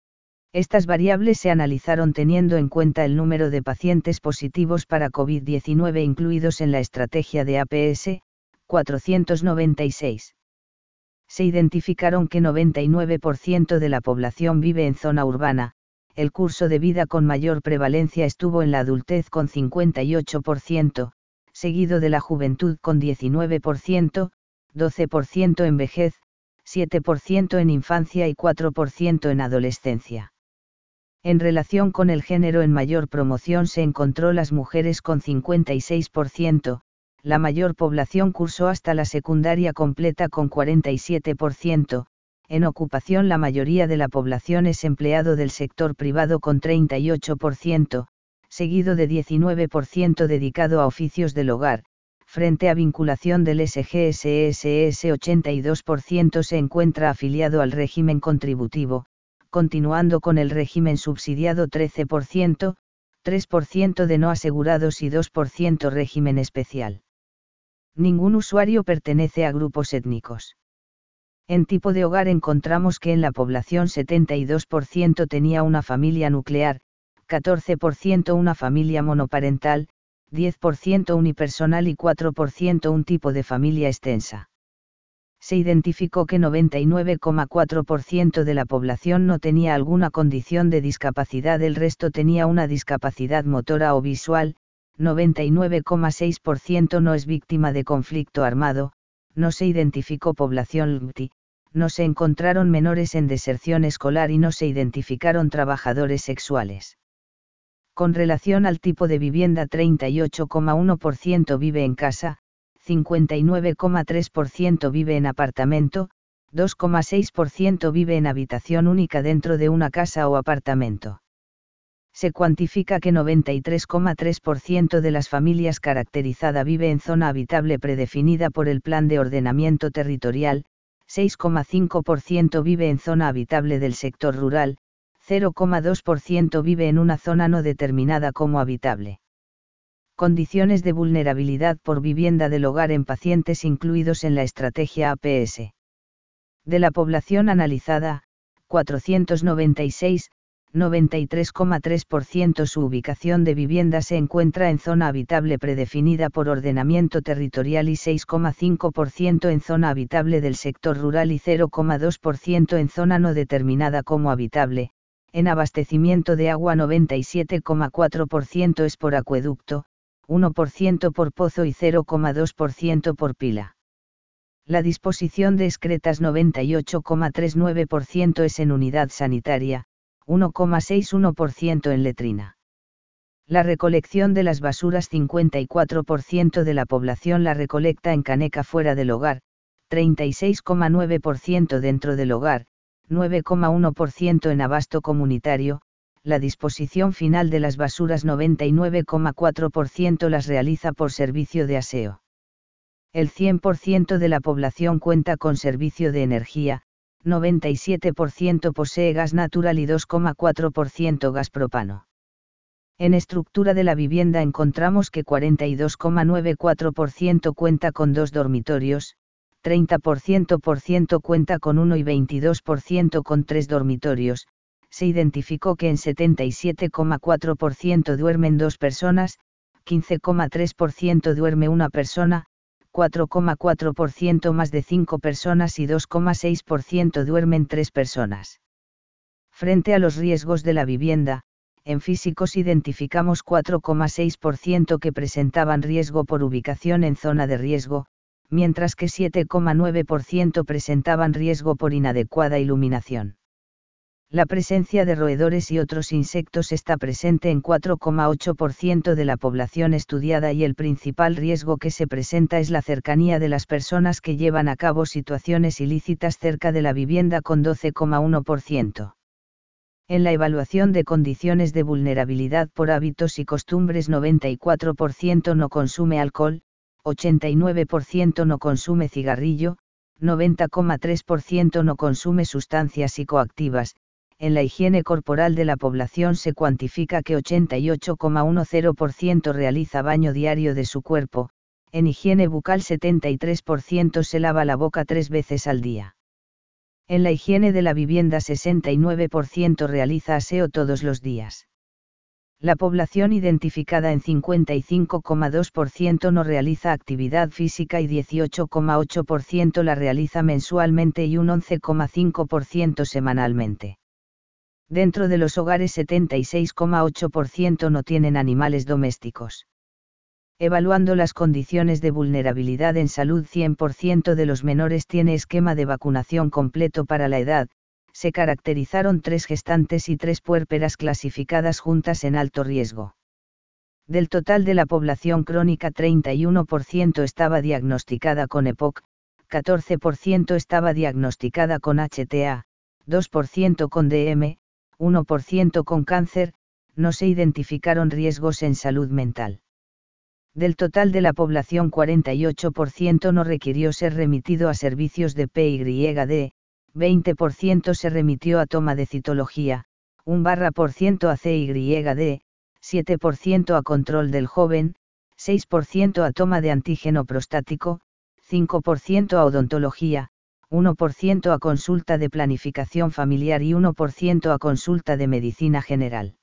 Estas variables se analizaron teniendo en cuenta el número de pacientes positivos para COVID diecinueve incluidos en la estrategia de A P S, cuatrocientos noventa y seis. Se identificaron que noventa y nueve por ciento de la población vive en zona urbana, el curso de vida con mayor prevalencia estuvo en la adultez con cincuenta y ocho por ciento, seguido de la juventud con diecinueve por ciento, doce por ciento en vejez, siete por ciento en infancia y cuatro por ciento en adolescencia. En relación con el género, en mayor promoción se encontró las mujeres con cincuenta y seis por ciento, la mayor población cursó hasta la secundaria completa con cuarenta y siete por ciento, en ocupación la mayoría de la población es empleado del sector privado con treinta y ocho por ciento, seguido de diecinueve por ciento dedicado a oficios del hogar. Frente a vinculación del S G S S S, ochenta y dos por ciento se encuentra afiliado al régimen contributivo, continuando con el régimen subsidiado trece por ciento, tres por ciento de no asegurados y dos por ciento régimen especial. Ningún usuario pertenece a grupos étnicos. En tipo de hogar encontramos que en la población setenta y dos por ciento tenía una familia nuclear, catorce por ciento una familia monoparental, diez por ciento unipersonal y cuatro por ciento un tipo de familia extensa. Se identificó que noventa y nueve coma cuatro por ciento de la población no tenía alguna condición de discapacidad, el resto tenía una discapacidad motora o visual, noventa y nueve coma seis por ciento no es víctima de conflicto armado, no se identificó población L G B T, no se encontraron menores en deserción escolar y no se identificaron trabajadores sexuales. Con relación al tipo de vivienda, treinta y ocho coma uno por ciento vive en casa, cincuenta y nueve coma tres por ciento vive en apartamento, dos coma seis por ciento vive en habitación única dentro de una casa o apartamento. Se cuantifica que noventa y tres coma tres por ciento de las familias caracterizada vive en zona habitable predefinida por el Plan de Ordenamiento Territorial, seis coma cinco por ciento vive en zona habitable del sector rural, cero coma dos por ciento vive en una zona no determinada como habitable. Condiciones de vulnerabilidad por vivienda del hogar en pacientes incluidos en la estrategia A P S. De la población analizada, cuatrocientos noventa y seis, noventa y tres coma tres por ciento su ubicación de vivienda se encuentra en zona habitable predefinida por ordenamiento territorial y seis coma cinco por ciento en zona habitable del sector rural y cero coma dos por ciento en zona no determinada como habitable. En abastecimiento de agua noventa y siete coma cuatro por ciento es por acueducto, uno por ciento por pozo y cero coma dos por ciento por pila. La disposición de excretas noventa y ocho coma treinta y nueve por ciento es en unidad sanitaria, uno coma sesenta y uno por ciento en letrina. La recolección de las basuras, cincuenta y cuatro por ciento de la población la recolecta en caneca fuera del hogar, treinta y seis coma nueve por ciento dentro del hogar, nueve coma uno por ciento en abasto comunitario. La disposición final de las basuras, noventa y nueve coma cuatro por ciento las realiza por servicio de aseo. El cien por ciento de la población cuenta con servicio de energía, noventa y siete por ciento posee gas natural y dos coma cuatro por ciento gas propano. En estructura de la vivienda encontramos que cuarenta y dos coma noventa y cuatro por ciento cuenta con dos dormitorios, treinta por ciento por ciento cuenta con uno y veintidós por ciento con tres dormitorios. Se identificó que en setenta y siete coma cuatro por ciento duermen dos personas, quince coma tres por ciento duerme una persona, cuatro coma cuatro por ciento más de cinco personas y dos coma seis por ciento duermen tres personas. Frente a los riesgos de la vivienda, en físicos identificamos cuatro coma seis por ciento que presentaban riesgo por ubicación en zona de riesgo, mientras que siete coma nueve por ciento presentaban riesgo por inadecuada iluminación. La presencia de roedores y otros insectos está presente en cuatro coma ocho por ciento de la población estudiada y el principal riesgo que se presenta es la cercanía de las personas que llevan a cabo situaciones ilícitas cerca de la vivienda con doce coma uno por ciento. En la evaluación de condiciones de vulnerabilidad por hábitos y costumbres, noventa y cuatro por ciento no consume alcohol, ochenta y nueve por ciento no consume cigarrillo, noventa coma tres por ciento no consume sustancias psicoactivas. En la higiene corporal de la población se cuantifica que ochenta y ocho coma diez por ciento realiza baño diario de su cuerpo, en higiene bucal setenta y tres por ciento se lava la boca tres veces al día. En la higiene de la vivienda sesenta y nueve por ciento realiza aseo todos los días. La población identificada en cincuenta y cinco coma dos por ciento no realiza actividad física y dieciocho coma ocho por ciento la realiza mensualmente y un once coma cinco por ciento semanalmente. Dentro de los hogares setenta y seis coma ocho por ciento no tienen animales domésticos. Evaluando las condiciones de vulnerabilidad en salud, cien por ciento de los menores tiene esquema de vacunación completo para la edad. Se caracterizaron tres gestantes y tres puérperas clasificadas juntas en alto riesgo. Del total de la población crónica, treinta y uno por ciento estaba diagnosticada con E P O C, catorce por ciento estaba diagnosticada con H T A, dos por ciento con D M, uno por ciento con cáncer. No se identificaron riesgos en salud mental. Del total de la población, cuarenta y ocho por ciento no requirió ser remitido a servicios de P Y D, veinte por ciento se remitió a toma de citología, uno por ciento a C Y D, siete por ciento a control del joven, seis por ciento a toma de antígeno prostático, cinco por ciento a odontología, uno por ciento a consulta de planificación familiar y uno por ciento a consulta de medicina general.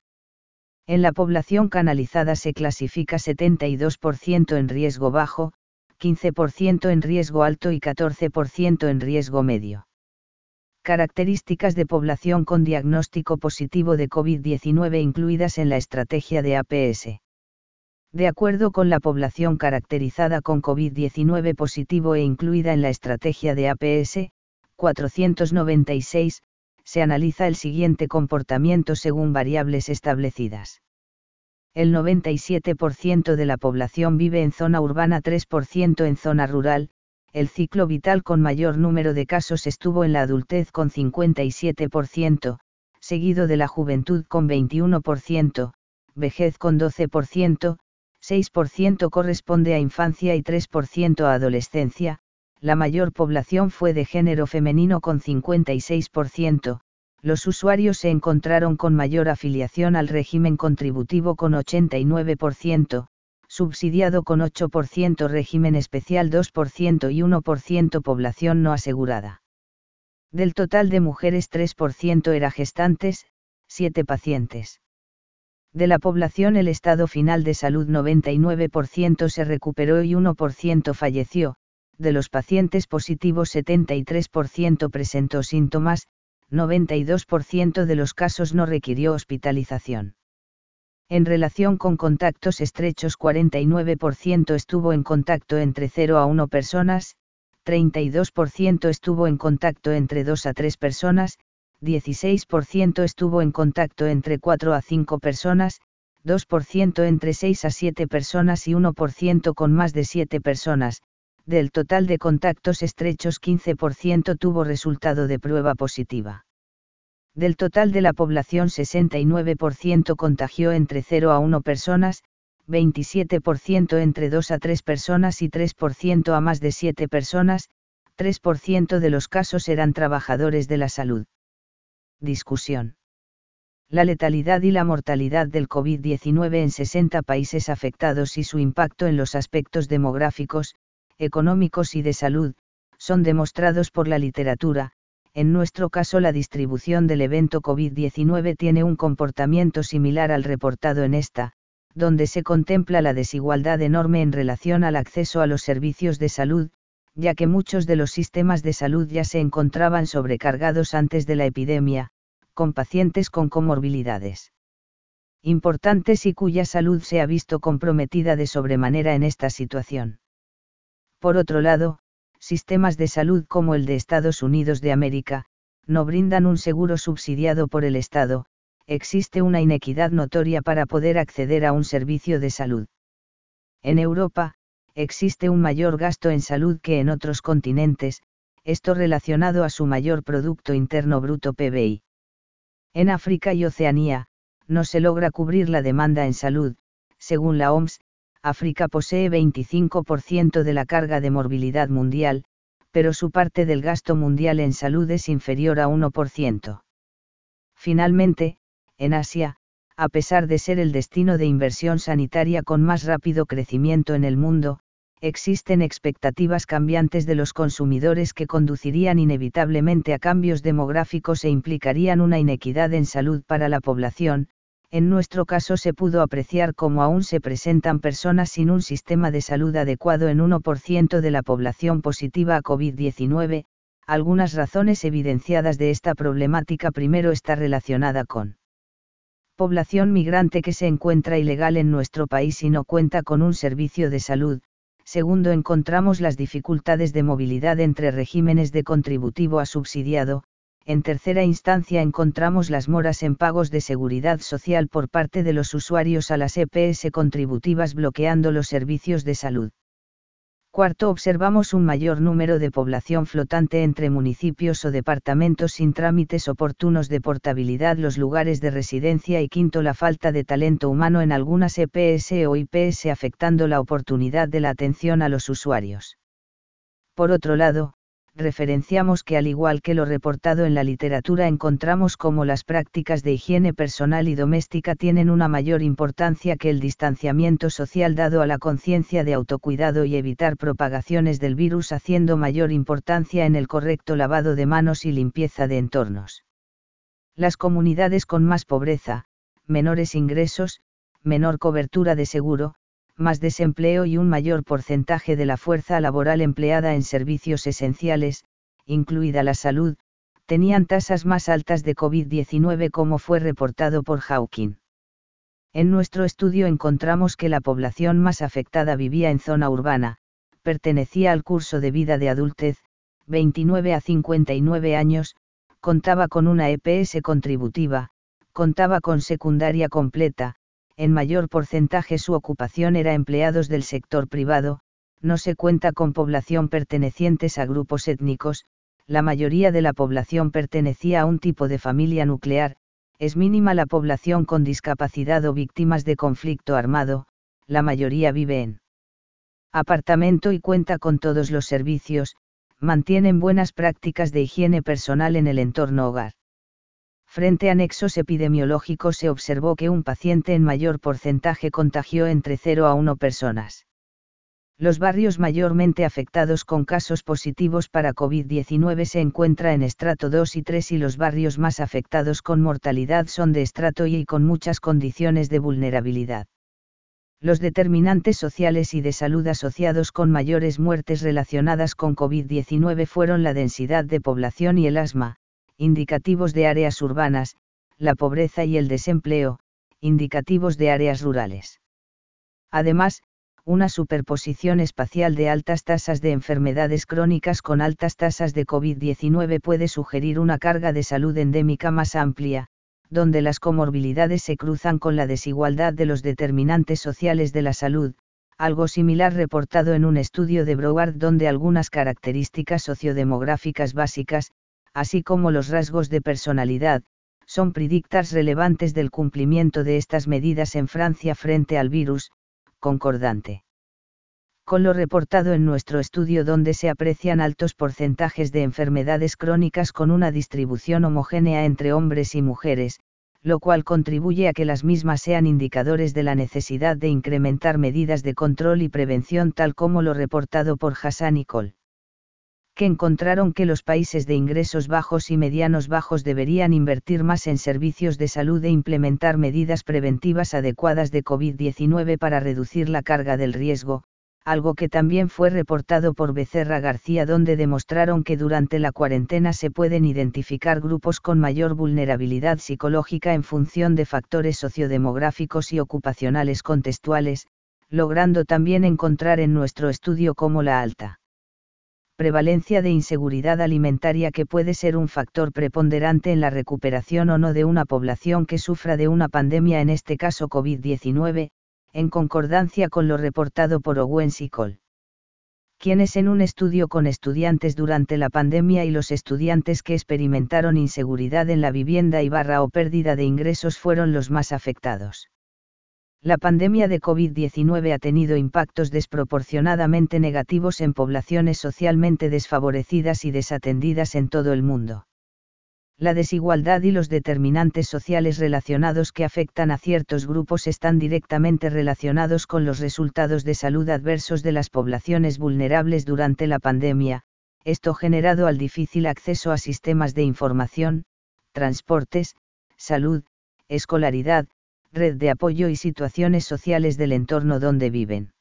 En la población canalizada se clasifica setenta y dos por ciento en riesgo bajo, quince por ciento en riesgo alto y catorce por ciento en riesgo medio. Características de población con diagnóstico positivo de COVID diecinueve incluidas en la estrategia de A P S. De acuerdo con la población caracterizada con COVID diecinueve positivo e incluida en la estrategia de A P S, cuatrocientos noventa y seis, se analiza el siguiente comportamiento según variables establecidas. El noventa y siete por ciento de la población vive en zona urbana, tres por ciento en zona rural. El ciclo vital con mayor número de casos estuvo en la adultez con cincuenta y siete por ciento, seguido de la juventud con veintiuno por ciento, vejez con doce por ciento, seis por ciento corresponde a infancia y tres por ciento a adolescencia. La mayor población fue de género femenino con cincuenta y seis por ciento. Los usuarios se encontraron con mayor afiliación al régimen contributivo con ochenta y nueve por ciento, subsidiado con ocho por ciento, régimen especial dos por ciento y uno por ciento población no asegurada. Del total de mujeres tres por ciento era gestantes, siete pacientes. De la población el estado final de salud noventa y nueve por ciento se recuperó y uno por ciento falleció. De los pacientes positivos setenta y tres por ciento presentó síntomas, noventa y dos por ciento de los casos no requirió hospitalización. En relación con contactos estrechos, cuarenta y nueve por ciento estuvo en contacto entre cero a una personas, treinta y dos por ciento estuvo en contacto entre dos a tres personas, dieciséis por ciento estuvo en contacto entre cuatro a cinco personas, dos por ciento entre seis a siete personas y uno por ciento con más de siete personas. Del total de contactos estrechos, quince por ciento tuvo resultado de prueba positiva. Del total de la población, sesenta y nueve por ciento contagió entre cero a una personas, veintisiete por ciento entre dos a tres personas y tres por ciento a más de siete personas. tres por ciento de los casos eran trabajadores de la salud. Discusión. La letalidad y la mortalidad del COVID diecinueve en sesenta países afectados y su impacto en los aspectos demográficos, económicos y de salud, son demostrados por la literatura. En nuestro caso, la distribución del evento COVID diecinueve tiene un comportamiento similar al reportado en esta, donde se contempla la desigualdad enorme en relación al acceso a los servicios de salud, ya que muchos de los sistemas de salud ya se encontraban sobrecargados antes de la epidemia, con pacientes con comorbilidades importantes y cuya salud se ha visto comprometida de sobremanera en esta situación. Por otro lado, sistemas de salud como el de Estados Unidos de América, no brindan un seguro subsidiado por el Estado. Existe una inequidad notoria para poder acceder a un servicio de salud. En Europa, existe un mayor gasto en salud que en otros continentes, esto relacionado a su mayor Producto Interno Bruto P B I. En África y Oceanía, no se logra cubrir la demanda en salud. Según la O M S, África posee veinticinco por ciento de la carga de morbilidad mundial, pero su parte del gasto mundial en salud es inferior a uno por ciento. Finalmente, en Asia, a pesar de ser el destino de inversión sanitaria con más rápido crecimiento en el mundo, existen expectativas cambiantes de los consumidores que conducirían inevitablemente a cambios demográficos e implicarían una inequidad en salud para la población. En nuestro caso se pudo apreciar cómo aún se presentan personas sin un sistema de salud adecuado en uno por ciento de la población positiva a COVID diecinueve. Algunas razones evidenciadas de esta problemática: primero, está relacionada con población migrante que se encuentra ilegal en nuestro país y no cuenta con un servicio de salud. Segundo, encontramos las dificultades de movilidad entre regímenes de contributivo a subsidiado. En tercera instancia, encontramos las moras en pagos de seguridad social por parte de los usuarios a las E P S contributivas bloqueando los servicios de salud. Cuarto, observamos un mayor número de población flotante entre municipios o departamentos sin trámites oportunos de portabilidad los lugares de residencia. Y quinto, la falta de talento humano en algunas E P S o I P S afectando la oportunidad de la atención a los usuarios. Por otro lado, referenciamos que, al igual que lo reportado en la literatura, encontramos cómo las prácticas de higiene personal y doméstica tienen una mayor importancia que el distanciamiento social dado a la conciencia de autocuidado y evitar propagaciones del virus, haciendo mayor importancia en el correcto lavado de manos y limpieza de entornos. Las comunidades con más pobreza, menores ingresos, menor cobertura de seguro, más desempleo y un mayor porcentaje de la fuerza laboral empleada en servicios esenciales, incluida la salud, tenían tasas más altas de COVID diecinueve, como fue reportado por Hawking. En nuestro estudio encontramos que la población más afectada vivía en zona urbana, pertenecía al curso de vida de adultez, veintinueve a cincuenta y nueve años, contaba con una E P S contributiva, contaba con secundaria completa, en mayor porcentaje su ocupación era empleados del sector privado, no se cuenta con población pertenecientes a grupos étnicos, la mayoría de la población pertenecía a un tipo de familia nuclear, es mínima la población con discapacidad o víctimas de conflicto armado, la mayoría vive en apartamento y cuenta con todos los servicios, mantienen buenas prácticas de higiene personal en el entorno hogar. Frente a nexos epidemiológicos se observó que un paciente en mayor porcentaje contagió entre cero a una personas. Los barrios mayormente afectados con casos positivos para COVID diecinueve se encuentran en estrato dos y tres y los barrios más afectados con mortalidad son de estrato I y con muchas condiciones de vulnerabilidad. Los determinantes sociales y de salud asociados con mayores muertes relacionadas con COVID diecinueve fueron la densidad de población y el asma, indicativos de áreas urbanas, la pobreza y el desempleo, indicativos de áreas rurales. Además, una superposición espacial de altas tasas de enfermedades crónicas con altas tasas de COVID diecinueve puede sugerir una carga de salud endémica más amplia, donde las comorbilidades se cruzan con la desigualdad de los determinantes sociales de la salud, algo similar reportado en un estudio de Broward donde algunas características sociodemográficas básicas, así como los rasgos de personalidad, son predictores relevantes del cumplimiento de estas medidas en Francia frente al virus, concordante con lo reportado en nuestro estudio donde se aprecian altos porcentajes de enfermedades crónicas con una distribución homogénea entre hombres y mujeres, lo cual contribuye a que las mismas sean indicadores de la necesidad de incrementar medidas de control y prevención tal como lo reportado por Hassan y Cole, que encontraron que los países de ingresos bajos y medianos bajos deberían invertir más en servicios de salud e implementar medidas preventivas adecuadas de COVID diecinueve para reducir la carga del riesgo, algo que también fue reportado por Becerra García donde demostraron que durante la cuarentena se pueden identificar grupos con mayor vulnerabilidad psicológica en función de factores sociodemográficos y ocupacionales contextuales, logrando también encontrar en nuestro estudio como la alta prevalencia de inseguridad alimentaria que puede ser un factor preponderante en la recuperación o no de una población que sufra de una pandemia en este caso COVID diecinueve, en concordancia con lo reportado por Owens y Cole, quienes en un estudio con estudiantes durante la pandemia y los estudiantes que experimentaron inseguridad en la vivienda y barra o pérdida de ingresos fueron los más afectados. La pandemia de COVID diecinueve ha tenido impactos desproporcionadamente negativos en poblaciones socialmente desfavorecidas y desatendidas en todo el mundo. La desigualdad y los determinantes sociales relacionados que afectan a ciertos grupos están directamente relacionados con los resultados de salud adversos de las poblaciones vulnerables durante la pandemia, esto generado al difícil acceso a sistemas de información, transportes, salud, escolaridad, red de apoyo y situaciones sociales del entorno donde viven.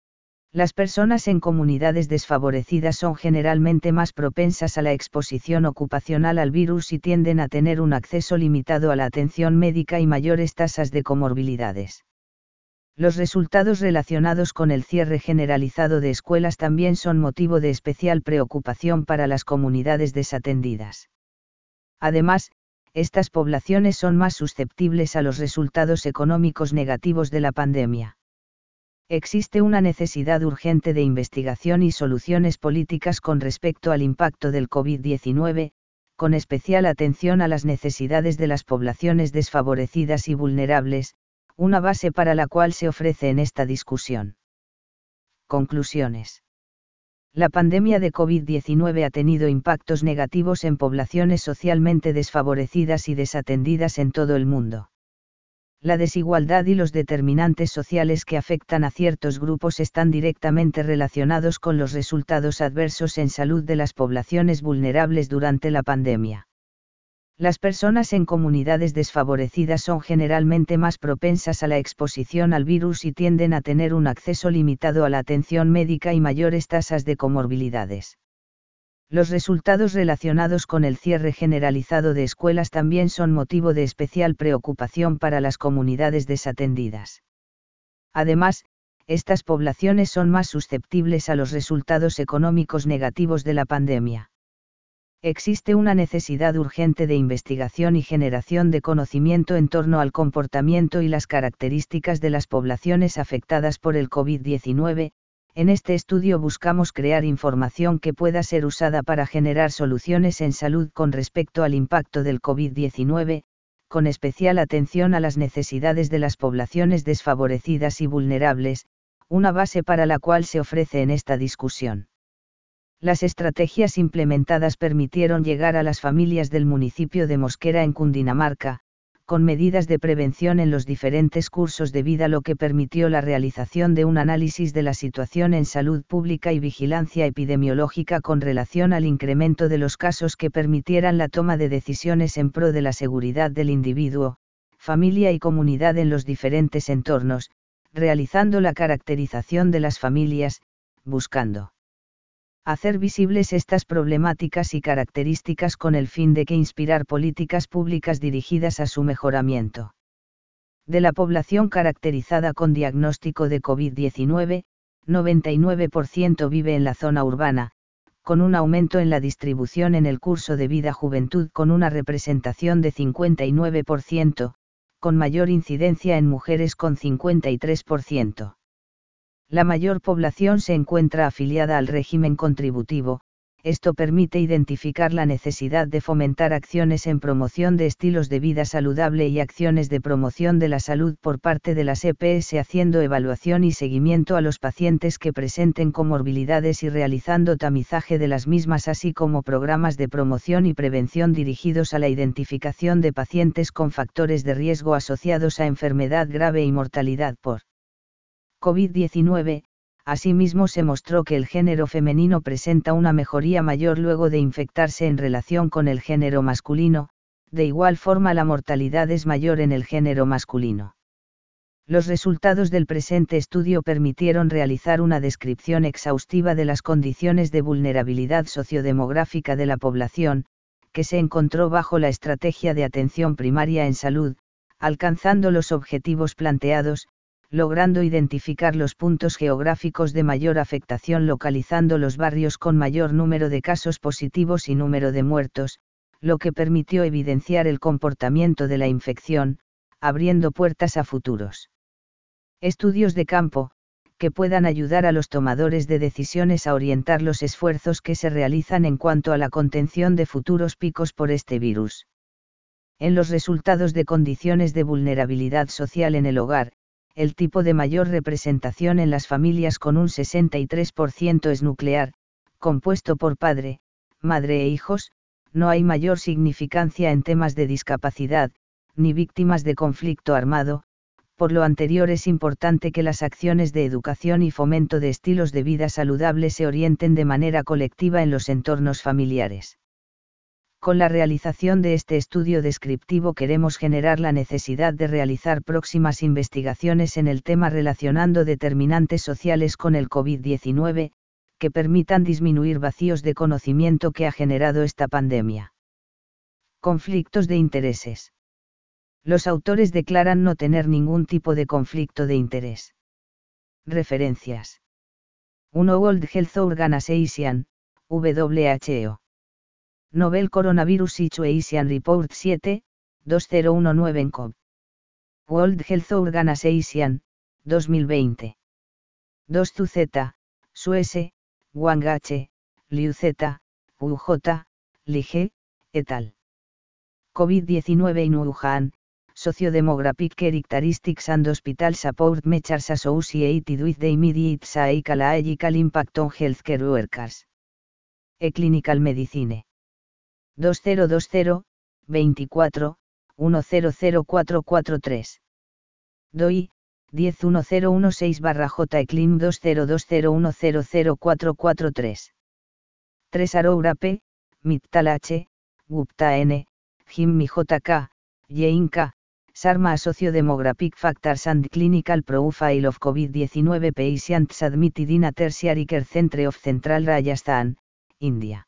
Las personas en comunidades desfavorecidas son generalmente más propensas a la exposición ocupacional al virus y tienden a tener un acceso limitado a la atención médica y mayores tasas de comorbilidades. Los resultados relacionados con el cierre generalizado de escuelas también son motivo de especial preocupación para las comunidades desatendidas. Además, estas poblaciones son más susceptibles a los resultados económicos negativos de la pandemia. Existe una necesidad urgente de investigación y soluciones políticas con respecto al impacto del COVID diecinueve, con especial atención a las necesidades de las poblaciones desfavorecidas y vulnerables, una base para la cual se ofrece en esta discusión. Conclusiones. La pandemia de COVID diecinueve ha tenido impactos negativos en poblaciones socialmente desfavorecidas y desatendidas en todo el mundo. La desigualdad y los determinantes sociales que afectan a ciertos grupos están directamente relacionados con los resultados adversos en salud de las poblaciones vulnerables durante la pandemia. Las personas en comunidades desfavorecidas son generalmente más propensas a la exposición al virus y tienden a tener un acceso limitado a la atención médica y mayores tasas de comorbilidades. Los resultados relacionados con el cierre generalizado de escuelas también son motivo de especial preocupación para las comunidades desatendidas. Además, estas poblaciones son más susceptibles a los resultados económicos negativos de la pandemia. Existe una necesidad urgente de investigación y generación de conocimiento en torno al comportamiento y las características de las poblaciones afectadas por el COVID diecinueve. En este estudio buscamos crear información que pueda ser usada para generar soluciones en salud con respecto al impacto del COVID diecinueve, con especial atención a las necesidades de las poblaciones desfavorecidas y vulnerables, una base para la cual se ofrece en esta discusión. Las estrategias implementadas permitieron llegar a las familias del municipio de Mosquera en Cundinamarca, con medidas de prevención en los diferentes cursos de vida, lo que permitió la realización de un análisis de la situación en salud pública y vigilancia epidemiológica con relación al incremento de los casos que permitieran la toma de decisiones en pro de la seguridad del individuo, familia y comunidad en los diferentes entornos, realizando la caracterización de las familias, buscando hacer visibles estas problemáticas y características con el fin de que inspirar políticas públicas dirigidas a su mejoramiento. De la población caracterizada con diagnóstico de COVID diecinueve, noventa y nueve por ciento vive en la zona urbana, con un aumento en la distribución en el curso de vida juventud con una representación de cincuenta y nueve por ciento, con mayor incidencia en mujeres con cincuenta y tres por ciento. La mayor población se encuentra afiliada al régimen contributivo. Esto permite identificar la necesidad de fomentar acciones en promoción de estilos de vida saludable y acciones de promoción de la salud por parte de las E P S, haciendo evaluación y seguimiento a los pacientes que presenten comorbilidades y realizando tamizaje de las mismas, así como programas de promoción y prevención dirigidos a la identificación de pacientes con factores de riesgo asociados a enfermedad grave y mortalidad por COVID diecinueve. Asimismo, se mostró que el género femenino presenta una mejoría mayor luego de infectarse en relación con el género masculino. De igual forma, la mortalidad es mayor en el género masculino. Los resultados del presente estudio permitieron realizar una descripción exhaustiva de las condiciones de vulnerabilidad sociodemográfica de la población, que se encontró bajo la estrategia de atención primaria en salud, alcanzando los objetivos planteados, logrando identificar los puntos geográficos de mayor afectación, localizando los barrios con mayor número de casos positivos y número de muertos, lo que permitió evidenciar el comportamiento de la infección, abriendo puertas a futuros estudios de campo, que puedan ayudar a los tomadores de decisiones a orientar los esfuerzos que se realizan en cuanto a la contención de futuros picos por este virus. En los resultados de condiciones de vulnerabilidad social en el hogar, el tipo de mayor representación en las familias con un sesenta y tres por ciento es nuclear, compuesto por padre, madre e hijos. No hay mayor significancia en temas de discapacidad, ni víctimas de conflicto armado. Por lo anterior, es importante que las acciones de educación y fomento de estilos de vida saludables se orienten de manera colectiva en los entornos familiares. Con la realización de este estudio descriptivo queremos generar la necesidad de realizar próximas investigaciones en el tema relacionando determinantes sociales con el COVID diecinueve, que permitan disminuir vacíos de conocimiento que ha generado esta pandemia. Conflictos de intereses. Los autores declaran no tener ningún tipo de conflicto de interés. Referencias. uno World Health Organization, W H O. Novel Coronavirus Situation Report siete, dos mil diecinueve en C O V. World Health Organization, dos mil veinte. dos Zu Z, Suese, Wang H, Liu Z, U J, Li G, et al. COVID diecinueve in Wuhan, Sociodemographic Characteristics and Hospital Support Measures Associated with the Immediate Psychological Impact on Healthcare Workers. E-Clinical Medicine. dos mil veinte, veinticuatro, uno cero cero cuatro cuatro tres. D O I, diez mil dieciséis barra J Eclim dos cero dos cero uno cero cero cuatro cuatro tres. tres Aroura P, Mittal H, Gupta N, Jimmy J K, Yein K, Sarma Sociodemographic Factors and Clinical Profile of COVID diecinueve Patients Admitted in a Tertiary Care Centre of Central Rajasthan, India.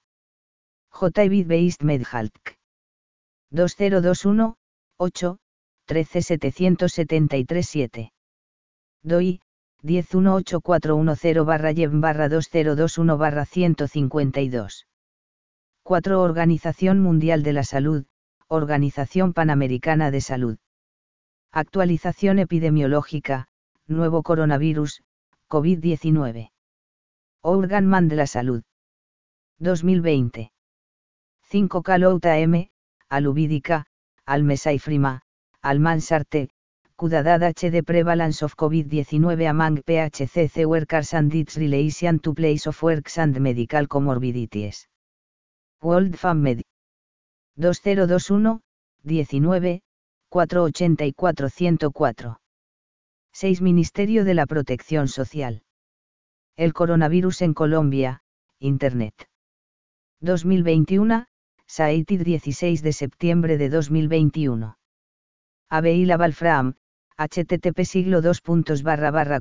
J. Evid-Based MedHealth. dos mil veintiuno, ocho, trece setecientos setenta y tres siete. D O I, diez mil ochocientos cuatrocientos barra Yev barra dos mil veintiuno barra ciento cincuenta y dos. cuatro Organización Mundial de la Salud, Organización Panamericana de Salud. Actualización epidemiológica, nuevo coronavirus, COVID diecinueve. Organman de la Salud. dos mil veinte. cinco Calouta M, Aluvídica, Almesaifrima, Almansarte, Cudadad H de Prevalence of COVID diecinueve among P H C C workers and its relation to place of works and medical comorbidities. World FAMMED. dos mil veintiuno, diecinueve, cuatrocientos ochenta y cuatro ciento cuatro. seis Ministerio de la Protección Social. El coronavirus en Colombia, Internet. dos mil veintiuno, Saitid dieciséis de septiembre de dos mil veintiuno. Abeila Balfram, http siglo dos puntos barra barra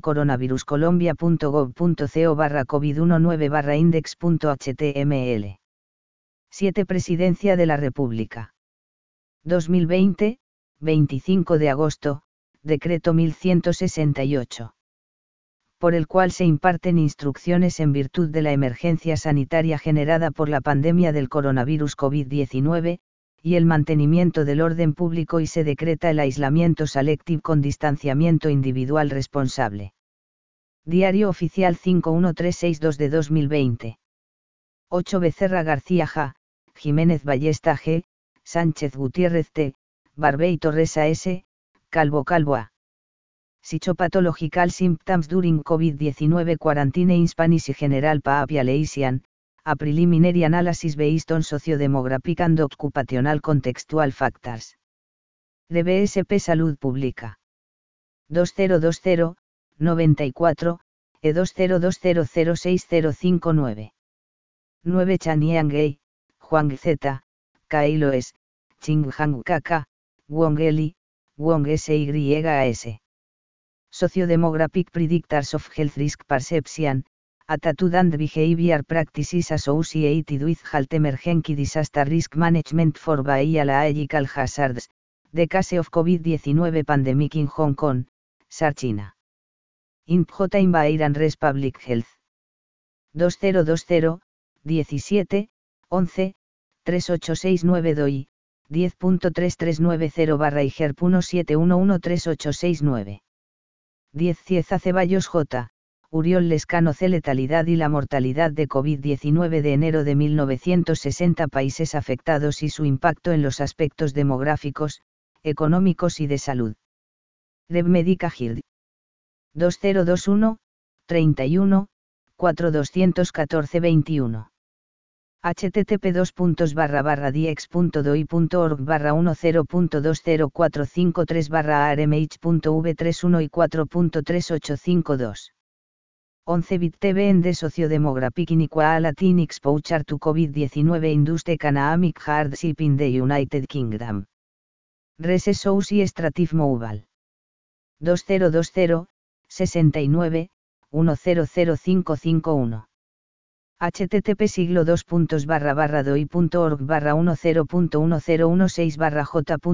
coronaviruscolombia.gov.co barra covid diecinueve barra index.html. siete Presidencia de la República. dos mil veinte, veinticinco de agosto, Decreto mil ciento sesenta y ocho. Por el cual se imparten instrucciones en virtud de la emergencia sanitaria generada por la pandemia del coronavirus COVID diecinueve, y el mantenimiento del orden público y se decreta el aislamiento selectivo con distanciamiento individual responsable. Diario Oficial cinco mil trescientos sesenta y dos de dos mil veinte. ocho Becerra García J, Jiménez Ballesta G, Sánchez Gutiérrez T, Barbey Torres A S, Calvo Calvo A. Psychopathological symptoms during COVID diecinueve quarantine in Spanish y General Population, a preliminary analysis based on sociodemographic and occupational contextual factors. D B S P Salud Pública. dos mil veinte, noventa y cuatro, E dos mil veinte cero seis cero cinco nueve. nueve Chanian Gay, Juan Z, Kailo S, Chinghang K K, Wong Eli, Wong S Y S. Sociodemographic Predictors of Health Risk Perception, Attitude and Behavior Practices Associated with Health Emergency Disaster Risk Management for Biological Hazards, The Case of COVID diecinueve Pandemic in Hong Kong, S A R China. In J. Environment Public Health. dos mil veinte, diecisiete, once, tres ocho seis nueve D O I, diez punto tres tres nueve cero barra I G E R P uno siete uno uno tres ocho seis nueve. diez Cieza Ceballos J, Uriol Lescano C. Letalidad y la mortalidad de COVID diecinueve de enero de mil novecientos sesenta países afectados y su impacto en los aspectos demográficos, económicos y de salud. RevMedica Hild. dos mil veintiuno, treinta y uno, cuatro doscientos catorce veintiuno. http dos puntos barra barra diex.doi.org barra diez punto dos cero cuatro cinco tres barra armh.v treinta y uno y cuatro punto tres ocho cinco dos. once BitTV en de Sociodemographic Inequality in Exposure to COVID diecinueve Induced Economic Hardship in the United Kingdom. Resource y Strategic Mobile. dos mil veinte, sesenta y nueve, diez cero cinco cinco uno. http siglo dos puntos barra barra doi.org barra diez punto uno cero dieciséis barra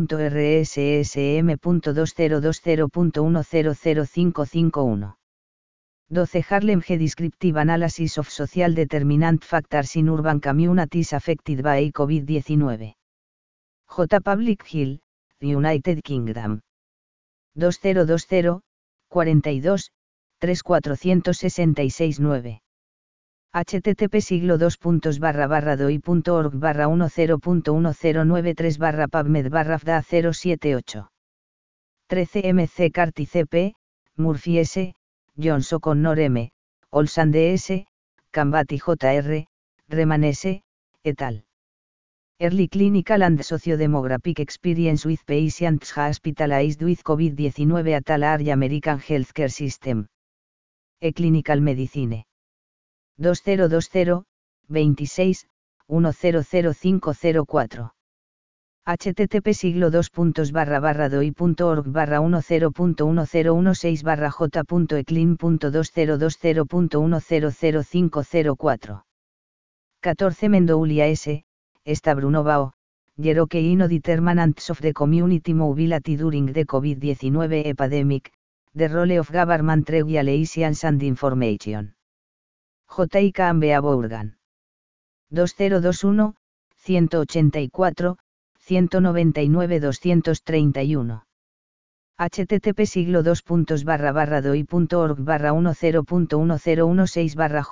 j.rssm.dos mil veinte punto uno cero cero cinco cinco uno. doce Harlem G Descriptive Analysis of Social Determinant Factors in Urban Communities Affected by COVID diecinueve. J. Public Health, United Kingdom. dos mil veinte, cuarenta y dos, tres cuatrocientos sesenta y seis nueve. http siglo dos puntos barra barra doi.org barra diez punto uno cero nueve tres barra pubmed barra fda cero siete ocho. trece M C Carty C P, Murphy S, Johnson Connor M, Olsan D S, Cambati J R, Reman S, et al. Early Clinical and Sociodemographic Experience with Patients Hospitalized with COVID diecinueve at Large American Healthcare System. E-Clinical Medicine. dos mil veinte, veintiséis, diez cinco cero cuatro. http siglo dos puntos barra barra doi.org barra diez punto uno cero dieciséis barra j.eclin.dos mil veinte punto uno cero cero cinco cero cuatro. catorce Mendoulia S, Esta Brunovao, Yeroke no Determinants of the Community Mobility During the COVID diecinueve Epidemic, The Role of Government Regulations and Information. J. I. K. Ambea Bourgan. dos mil veintiuno, ciento ochenta y cuatro, ciento noventa y nueve doscientos treinta y uno. http siglo dos puntos barra barra doi.org barra diez punto uno cero dieciséis barra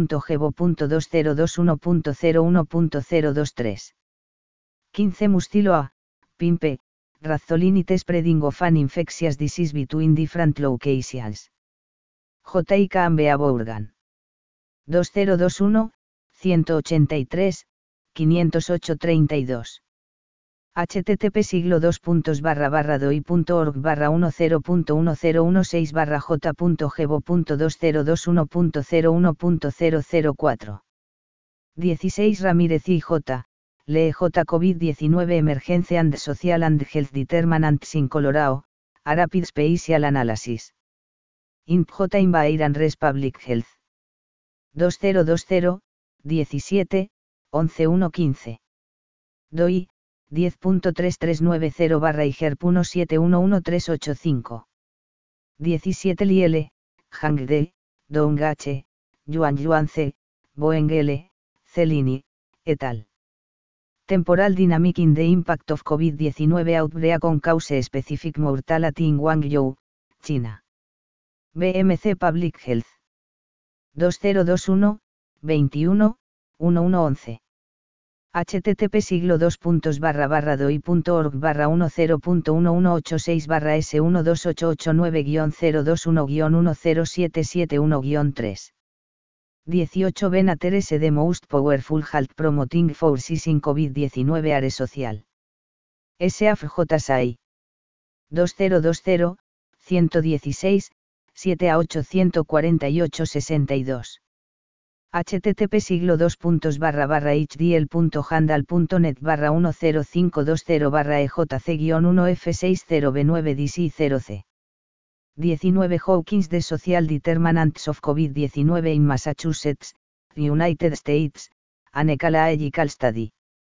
j.2021.01.02tres. quince Mustilo A, Pimpe, Razzolini spreading of an infectious disease between different locations. J I K Ambea Bourgan. dos mil veintiuno, ciento ochenta y tres, quinientos ocho treinta y dos. http siglo dos puntos barra barra doi.org barra diez punto uno cero dieciséis barra j.gvo.2021.01.004. dieciséis Ramírez I J, Lee J COVID diecinueve Emergency and Social and Health Determinants in Colorado, a Rapid Spatial Analysis. Int J Environment Res Public Health. dos mil veinte, diecisiete, once uno quince. DOI, diez punto tres tres nueve cero barra I G E R P uno siete uno uno tres ocho cinco. diecisiete Liele, Hang D, Dong H, Yuan Yuan C, Boeng L, Celini, et al. Temporal Dynamic in the Impact of COVID diecinueve Outbreak on Cause Specific Mortality in Guangzhou, China. B M C Public Health. dos mil veintiuno, veintiuno, once once. http siglo dos puntos barra barra doi.org barra diez punto uno ocho seis barra S uno dos ocho ocho nueve guión cero dos uno guión uno cero siete siete uno guión tres. dieciocho Benater S The Most Powerful Health Promoting Forces in COVID diecinueve Are Social. S A F J S A I. dos mil veinte, ciento dieciséis, siete a ochocientos cuarenta y ocho sesenta y dos. http siglo dos puntos barra barra hdl.handal.net barra uno cero cinco dos cero barra ejc uno f seis cero b nueve d c cero c. diecinueve Hawkins The Social Determinants of COVID diecinueve in Massachusetts, United States, an Ecological Study.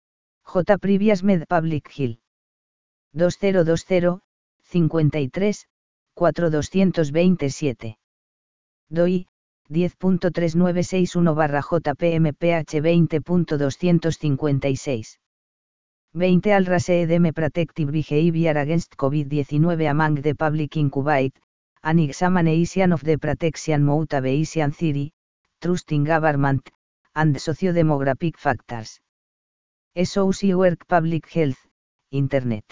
J. Previous Med Public Health. dos mil veinte, cincuenta y tres, cuatro doscientos veintisiete. DOI, diez punto tres nueve seis uno barra J P M P H veinte punto doscientos cincuenta y seis. veinte Al Rase Edeme Protective Behavior Against COVID diecinueve Among the Public Incubate, an Examination of the Protection Motivation Theory, Trust in Government, and Sociodemographic Factors. Social Work Public Health, Internet.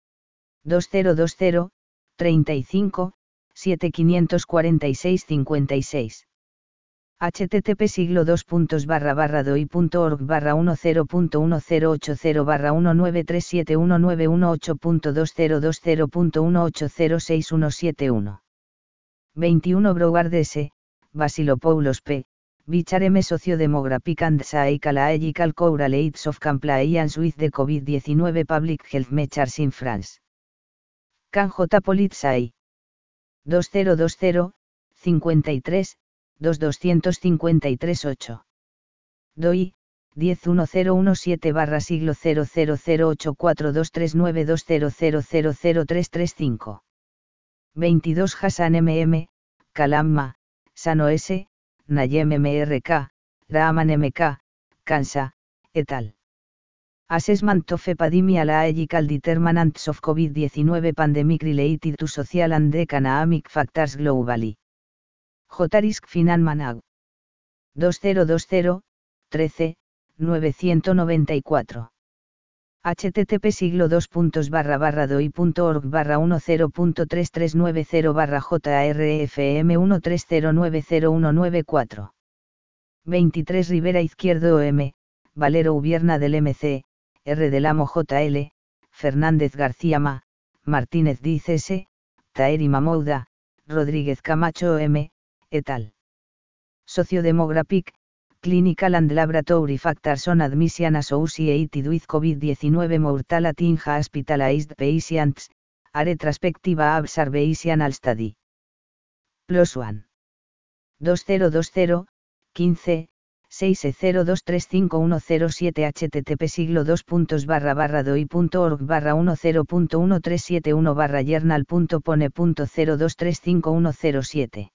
dos mil veinte, treinta y cinco, siete quinientos cuarenta y seis cincuenta y seis. http siglo dos puntos barra barra doi.org barra diez punto uno cero ocho cero barra uno nueve tres siete uno nueve uno ocho punto dos cero dos cero punto uno ocho cero seis uno siete uno. veintiuno Broward S, Basilopoulos P, Bichar M Sociodemographic and Psychological Correlates of Compliance with the COVID diecinueve Public Health Measures in France. Can J. Politsai. dos mil veinte, cincuenta y tres, dos doscientos cincuenta y tres ocho. DOI, diez punto uno cero uno siete barra siglo cero cero cero ocho cuatro dos tres nueve dos cero cero cero cero tres tres cinco. veintidós Hassan M M, Kalamma, Sano S, Nayem M R K, Rahman M K, Kansa, et al. Assessment of Epidemiological Determinants of COVID diecinueve Pandemic Related to Social and Economic Factors Globally. J-Risk Finan Manag. dos mil veinte, trece, novecientos noventa y cuatro. http siglo dos puntos barra barra doi.org barra diez punto tres tres nueve cero barra jrfm uno tres cero nueve cero uno nueve cuatro. veintitrés Rivera Izquierdo O M, Valero Ubierna del M C, R del Amo J L, Fernández García Ma, Martínez Diz S, Taeri Mamouda, Rodríguez Camacho O M, et al. Sociodemographic, Clinical and Laboratory Factors on Admission Associated with COVID diecinueve Mortality in Hospitalized Patients, a Retrospectiva Observational Study. Plus one. dos mil veinte, quince, seis cero dos tres cinco uno cero siete http siglo dos puntos barra barra doi.org barra diez punto uno tres siete uno barra journal.pone punto cero dos tres cinco uno cero siete.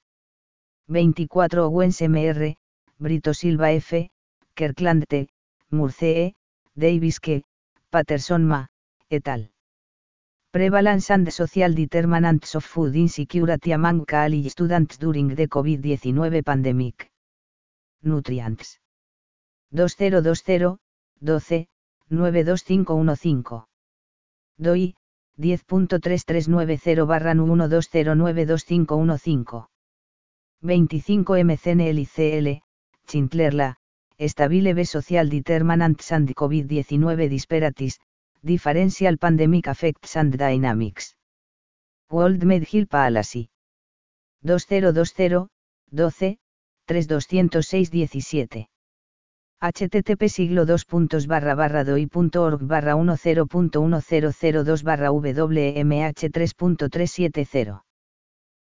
veinticuatro Owens M R, Brito Silva F, Kirkland T, Murce E, Davis K., Patterson Ma, et al. Prevalence and Social Determinants of Food Insecurity Among College Students During the COVID diecinueve Pandemic. Nutrients. dos cero dos cero, doce, nueve dos cinco uno cinco. D O I, diez punto tres tres nueve cero barra N U uno dos cero nueve dos cinco uno cinco. veinticinco M C N L I C L, Chintlerla, Stabile B Social Determinants and COVID diecinueve Disparities, Differential Pandemic Effects and Dynamics. World Medhealth Policy. dos cero dos cero, doce, tres dos cero seis diecisiete. http siglo dos puntos barra barra doi.org barra uno cero punto uno cero cero dos barra wmh tres punto tres siete cero.